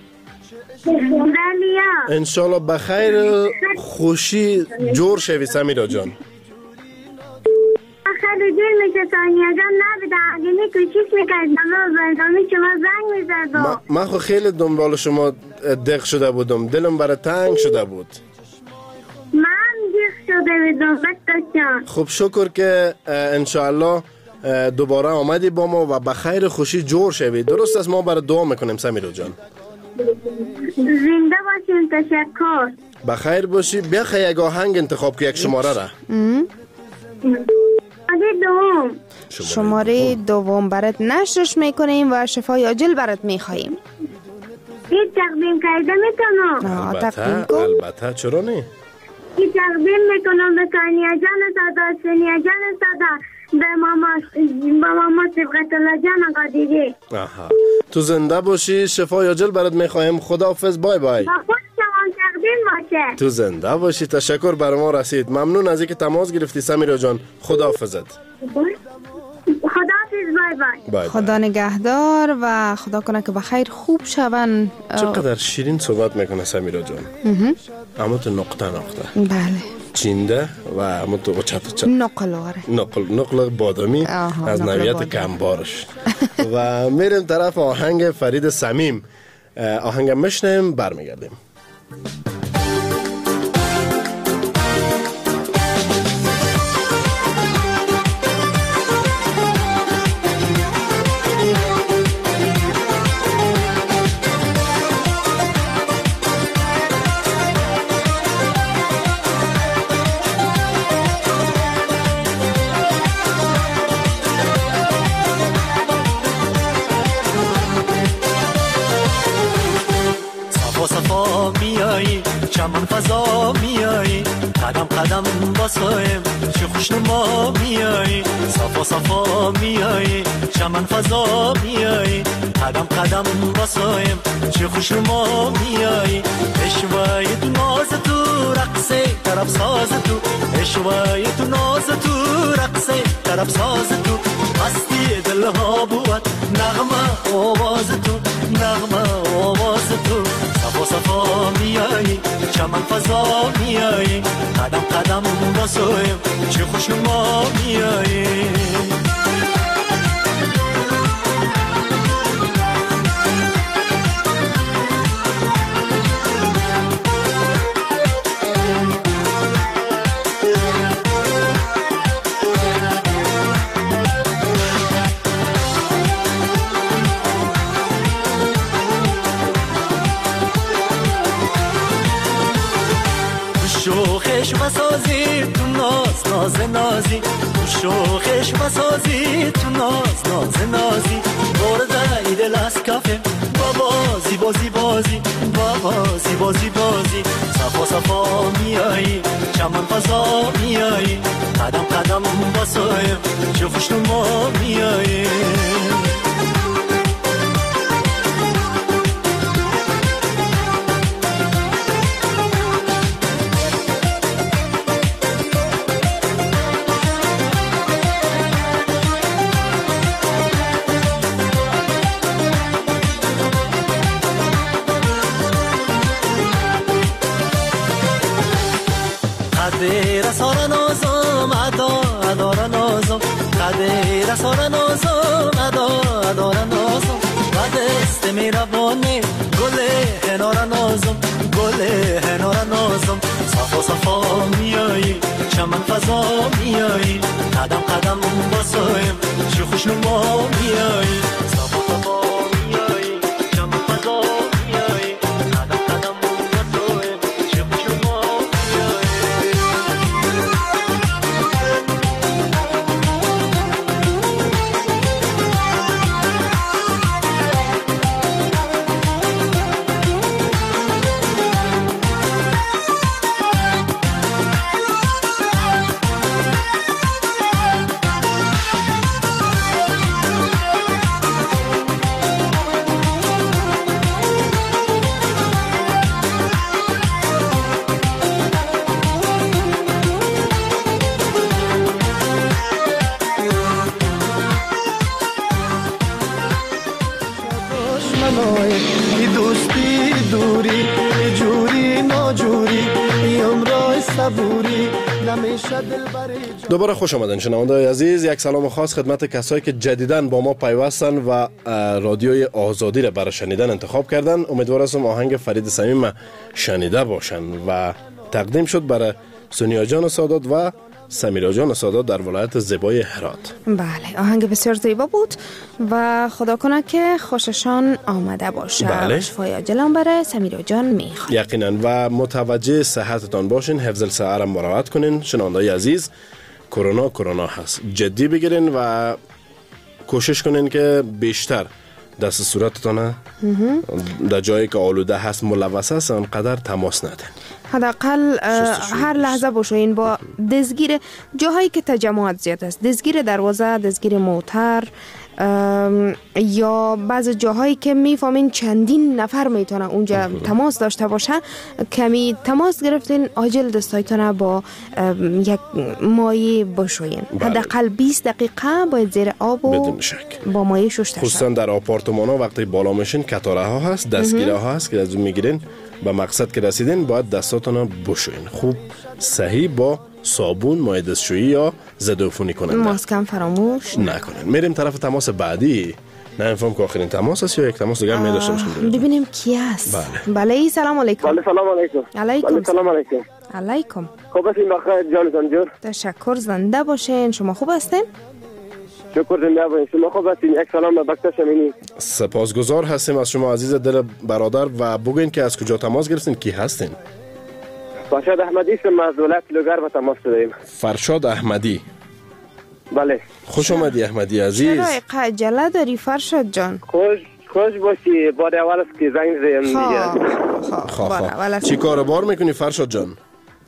انشالله بخیر خوشی جور شوی سمیرا جان. آخر رو دل میشه ثانیه جان نبیده اگه کوشش میکردم و برنامه شما زنگ میزد. من خو خیلی دنبال شما دق شده بودم، دلم برای تنگ شده بود. من دق شده بودم بستان. خب شکر که انشاءالله دوباره آمدی با ما و بخیر خوشی جور شوی. درست است، ما برای دعا میکنیم سمیرا جان. زنده باشین، تشکر. بخیر باشی. بخیر یک آهنگ انتخاب که یک شماره را. شماره دوم برات نشرش میکنیم و شفای عاجل برات میخواییم. این تقدیم کرده میتونم؟ البته چرا نه؟ این تقدیم میکنم به کانیا جان سادا، سنیا جان سادا، به ماما سبقت الله جان آقا دیدی. تو زنده باشی، شفای عاجل برات میخوایم. خداحافظ، بای بای. با خود شما تقدیم باشه. تو زنده باشی. تشکر بر ما رسید. ممنون از اینکه تماس گرفتی سمیرا جان. خداحافظت. خدا نگهدار و خدا کنه که بخیر خوب شون. چقدر شیرین صحبت میکنه سمیرا جان. اما تو نقطه بله چینده و اما تو چت نقل بادامی از نوعیت کمبارش. و میریم طرف آهنگ فرید صمیم. آهنگ مشنیم برمیگردیم. چمن فضا میایی، قدم قدم باسایم چه خوشنما میایی، صفا صفا میایی، چمن فضا میایی، قدم قدم باسایم چه خوشنما میایی، اشوای تو ناز تو رقصه طرف ساز تو، اشوای تو ناز تو رقصه طرف ساز تو، مستی دلها بود نغمه آواز تو، نغمه آواز تو، صفا صفا میایی، چمن فضا میایی، قدم قدم باسویم چه خوشنما میایی. شوخش بسازی تو ناز ناز نازی، شوخش بسازی تو ناز ناز نازی، برده ایدل از کافه بابا زیبازی بازی، بابا زیبازی بازی، صفا صفا میایی، چمن فضا میایی، قدم قدم باسایم چه خوشنما میایی. قدر سار نازم ادا ادار نازم، قدر سار نازم ادا ادار نازم، قدست میروانه گل هنار نازم، گل هنار نازم، صفا صفا میایی، چمن فضا میایی، قدم قدم باسایم چه خوشنما میایی، صفا صفا میایی، چمن فضا میایی، قدم قدم باسایم چه خوشنما میایی. مجبوری نمیشه دلبری. دوباره خوش آمدین شنونده‌های عزیز. یک سلام خاص خدمت کسایی که جدیداً با ما پیوستن و رادیوی آزادی را برای شنیدن انتخاب کردن. امیدوار هستم آهنگ فرید صمیم شنیده باشن و تقدیم شد برای سونیا جان سادات و سمیرا جان سادات در ولایت زیبای هرات. بله، آهنگ بسیار زیبا بود و خدا کنه که خوششان آمده باشه. بله. شفای عاجل برای سمیرا جان میخواد. یقینا و متوجه صحتتان باشین، حفظ الصحه را مراعات کنین. شنونده‌های عزیز، کرونا هست، جدی بگیرین و کوشش کنین که بیشتر دست صورتتان در جایی که آلوده هست، ملوث است، انقدر تماس ندین. حداقل هر لحظه باشین با دزگیر جاهایی که تجمعات زیاد است، دزگیر دروازه، دزگیر موتر یا بعض جاهایی که میفهمین چندین نفر میتونه اونجا تماس داشته باشه، کمی تماس گرفتین عاجل دستایتونه با یک مایع بشوین. حداقل 20 دقیقه باید زیر آب و بدون شک با مایع شسته خصوصا در آپارتمان ها وقتی بالا میشین کتاره ها هست، دستگیره ها هست که از اون میگیرین به مقصد که رسیدین باید دستاتون بشوین خوب صحیح با صابون، مایع دستشویی یا ضد عفونی کننده. ماسک هم فراموش نکنین. میریم طرف تماس بعدی. نمیفهم که آخرین تماس است یا یک تماس دیگه می داشته باشیم. ببینیم کی است. بله سلام علیکم. بله سلام علیکم. علیکم سلام علیکم. علیکم. خوب هستین بخیر جان جون؟ تشکر، زنده باشین. شما خوب هستین؟ شکر زنده باشین. شما خوب هستین؟ یک سلام به بکتا شمینی. سپاسگزار هستیم از شما عزیز دل برادر و بگوین که از کجا تماس گرفتین، کی هستین؟ فرشاد احمدی هستم از ولایت لوگر و تماس داریم. فرشاد احمدی. بله. خوش آمدی احمدی عزیز. چرا عجله داری فرشاد جان؟ خوش باشی. بار اول است که زنگ زدم میگیرم. خواه. چی کار بار میکنی فرشاد جان؟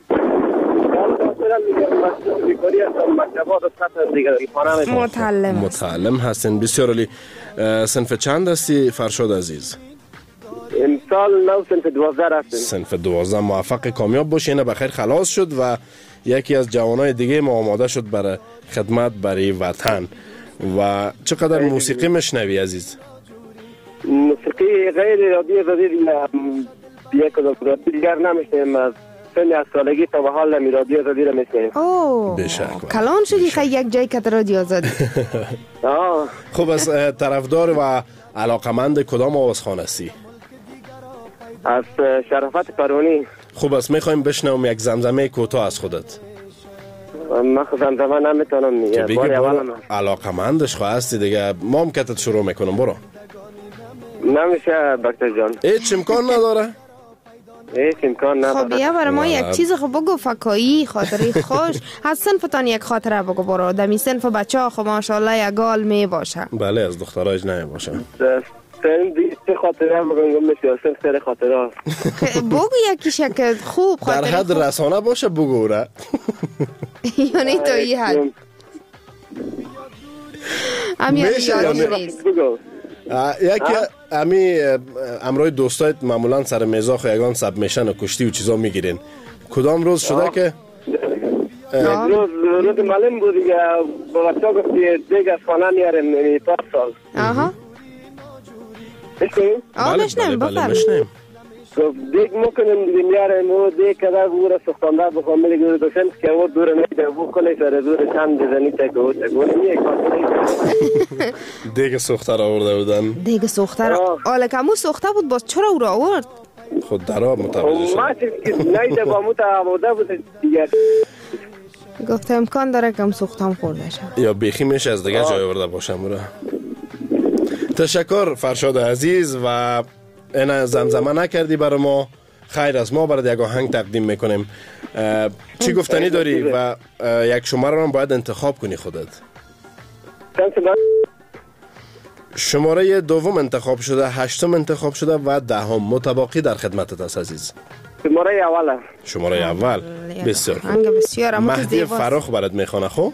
متعلم هستین. بسیار عالی. صنف چند هستی فرشاد عزیز؟ امسال نو صنف 12 هستیم. صنف 12. موفق کامیاب باشی. اینا بخیر خلاص شد و یکی از جوانای دیگه ما آماده شد برای خدمت برای وطن. و چقدر موسیقی مشنوی عزیز؟ موسیقی غیر رادیو یک رادیو دیگر نمیشنیم. از سن از سالگی تا به حال نمی رادیو آزادی را میشنیم. کلان شدی خیلی یک جای که رادیو آزادی. خوب از طرفدار و علاقمند کدام آوازخوان هستی؟ از شرافت پروانی. خوب است، میخوایم بشنوم یک زمزمه کوتاه از خودت. من زمزمه نمیتونم میگه. بگی علاقمندش خواستی دیگه. ما هم کتت شروع میکنم. برو. نمیشه دکتر جان. هیچ امکان نداره؟ هیچ امکان نداره. خب بیا برای ما یک چیز خب بگو، فکایی خاطری خوش از صنفتان یک خاطره بگو. برو دمی صنف بچه ها خب ماشاءالله یک گال می باشه. بله از دخترایش نمی باشه. سه خاطره بگم میشه. سه خاطره بگو یکیش که خوب خاطره در حد رسانه باشه بگو را. یعنی تو ای حد یکی امی امروی دوستایت معمولا سر میزاخ و یگان سب میشن و کشتی و چیزا میگیرین. کدام روز شده که روز معلوم بود دیگه. با بچه ها گفتی دیگه از خانه نیارم پارسال. بشنیم بفرم. دیگ مکنم دیگه میارم و دیگ کده بوره سختانده بخوام میگه گوره دوشن که او دوره میده بو کنه سر دوره چند بزنی تکو دیگ سختر آورده بودن. دیگ سختر آله که امو سخته بود باز چرا او را آورد؟ خود درا متوجه شد. ما چیز نیده با مو تا آورده بود دیگه. گفته امکان داره که هم سختم خورده شد یا بیخی میشه از دیگه جای آورده باشم برا. تشکر فرشاد عزیز و اینا زمزمه نکردی برای ما. خیر از ما برای یک آهنگ تقدیم میکنیم. چی گفتنی داری و یک شماره رو باید انتخاب کنی خودت. شماره دوم انتخاب شده، هشتم انتخاب شده و دهم متباقی در خدمتت است عزیز. شماره اول. شماره اول. بسیار مهدی فراخ برات میخوانه. خب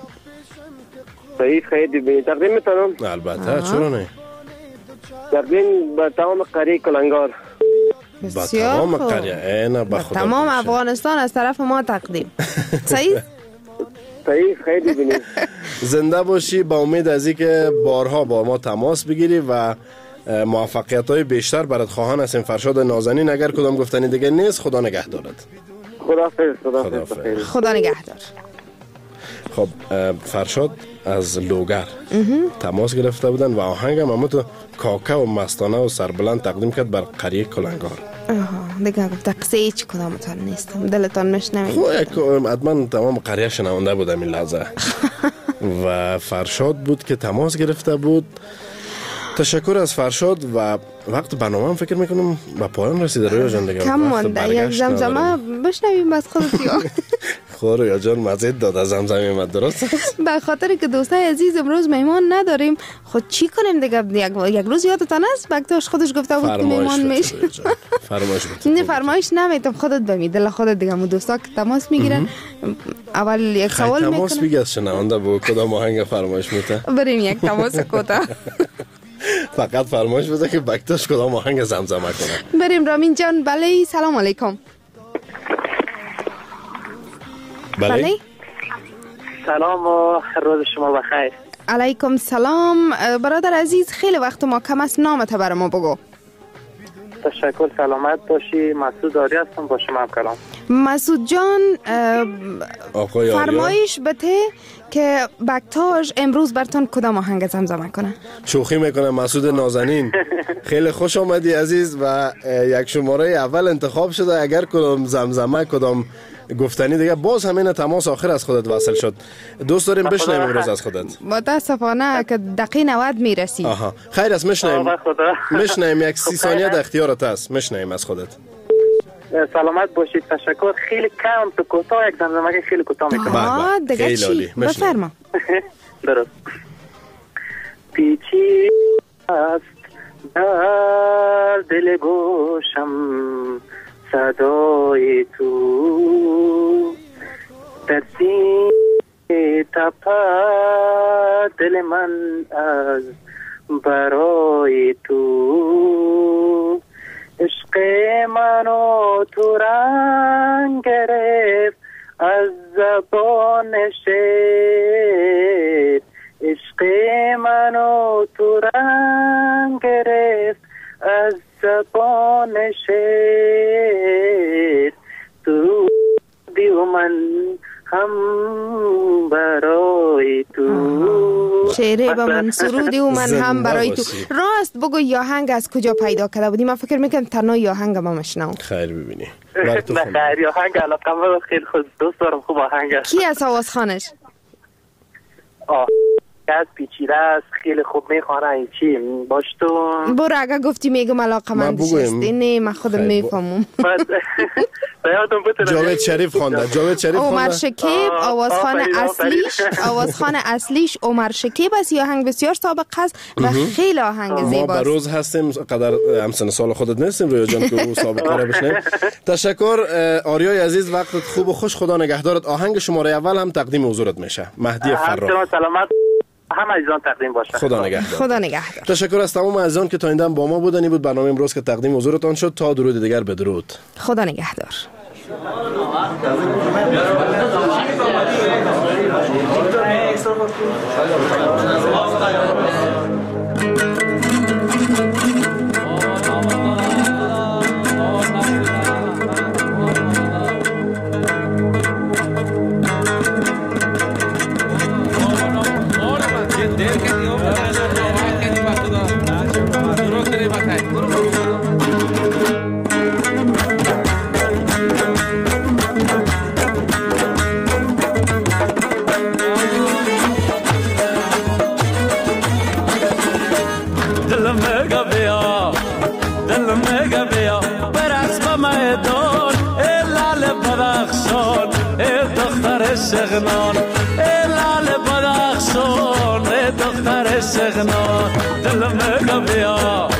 خیلی تقدیم میتونم؟ البته چرا نه. تقدیم به تمام قریه کلنگار. با تمام قریه اینا با خدا تمام افغانستان از طرف ما تقدیم. صحیح خیلی بینید. زنده باشی. با امید از اینکه بارها با ما تماس بگیری و موفقیت های بیشتر برات خواهان هستیم. فرشاد نازنین اگر کدام گفتنی دیگه نیست خدا نگه دارد. خداحافظ. خدا نگهدار. خب فرشاد از لوگر تماس گرفته بودن و آهنگ هم تو کاکه و مستانه و سربلند تقدیم کرد بر قریه کلنگار. دیگه گفته قصه هیچ کدامتان نیستم، دلتان نشنوید. خب حتما تمام قریه شنونده بودم این لحظه. و فرشاد بود که تماس گرفته بود. تشکر از فرشاد و وقت برنامه هم فکر میکنم به پایان رسیده. رویا جان دیگه کم مانده. یک زمزمه بشنویم از خودت یا خب رویا جان مزید داده زمزمه من درست به خاطر که دوستای عزیز امروز مهمان نداریم خود چی کنیم دیگه. یک روز یادتان است بکتاش خودش گفته بود که مهمان میشه. نه فرمایش نمیتم، خودت بمی دل خودت دیگه. مو دوستا که تماس میگیرن اول یک سوال میکنن. تماس میگه شنونده با کدام آهنگ فرمایش میته. بریم یک تماس کوتاه. فقط فرمایش بده که بکتاش کدام آهنگ زمزمه کنه. بریم رامین جان. بله سلام علیکم. بله سلام و روز شما بخیر. علیکم سلام برادر عزیز، خیلی وقت ما کم است، نامت بر ما بگو. تشکر، سلامت باشی. مسعود آری هستم، با شما هم کلام. مسعود جان فرمایش بده که بکتاش امروز برتون کدام آهنگ زمزمه کنه. شوخی میکنه مسعود نازنین. خیلی خوش آمدی عزیز و یک شماره اول انتخاب شده. اگر کدام زمزمه کدام گفتنی دیگه باز همین تماس آخر از خودت وصل شد. دوست داریم بشنویم امروز از خودت. متاسفانه که دقیقه 90 میرسی. خیر است میشنویم. یک 30 ثانیه در اختیارت است. میشنویم از خودت. سلامت باشید. تشکر. خیلی کم تو کوتاه یک زمزمه خیلی کوتاه میکنم. دیگه چی؟ بفرما. درست. پیچی است در دل گوشم صدای تو، در سینه تپد دل من از برای تو. عشق منو تو رنگ گرفت از زبان شعر. عشق منو تو رنگ گرفت از زبان شعر. تو دیو من هم برای تو. شعره با من سرودی و من هم برای تو. راست بگو یا آهنگ از کجا پیدا کرده بودی؟ من فکر میکنم تنها یا آهنگ ما مشنم. خیر ببینی. نه خیر یا آهنگ علاقه من خیلی خود دوست دارم. خوب آهنگ است. کی از آواز خانش؟ از پیچیده است، خیلی خوب میخوانه. این چی باش تو برو اگه گفتی میگم علاقه من دشستی. نه من خودم میفهمم. جاوید شریف خوانده. عمر شکیب آوازخوان اصلیش عمر شکیب است. یه آهنگ بسیار سابق است و خیلی آهنگ زیباست. ما به روز هستیم قدر همسن سال خودت نیستیم رویا جان که سابقه رو بشنیم. تشکر آریای عزیز، وقتت خوب و خوش. خدا نگهدارت. آهنگ شماره اول هم تقدیم حضورت میشه. مهدی فرخ. سلامت همه عزیزان تقدیم باشه. خدا نگهدار. تشکر از تمام عزیزان که تا این دم با ما بودن. این بود برنامه امروز که تقدیم حضورتان شد. تا درود دیگر بدرود. خدا نگهدار. سغنان لال بدخشان دختر سغنان دل مگه بیا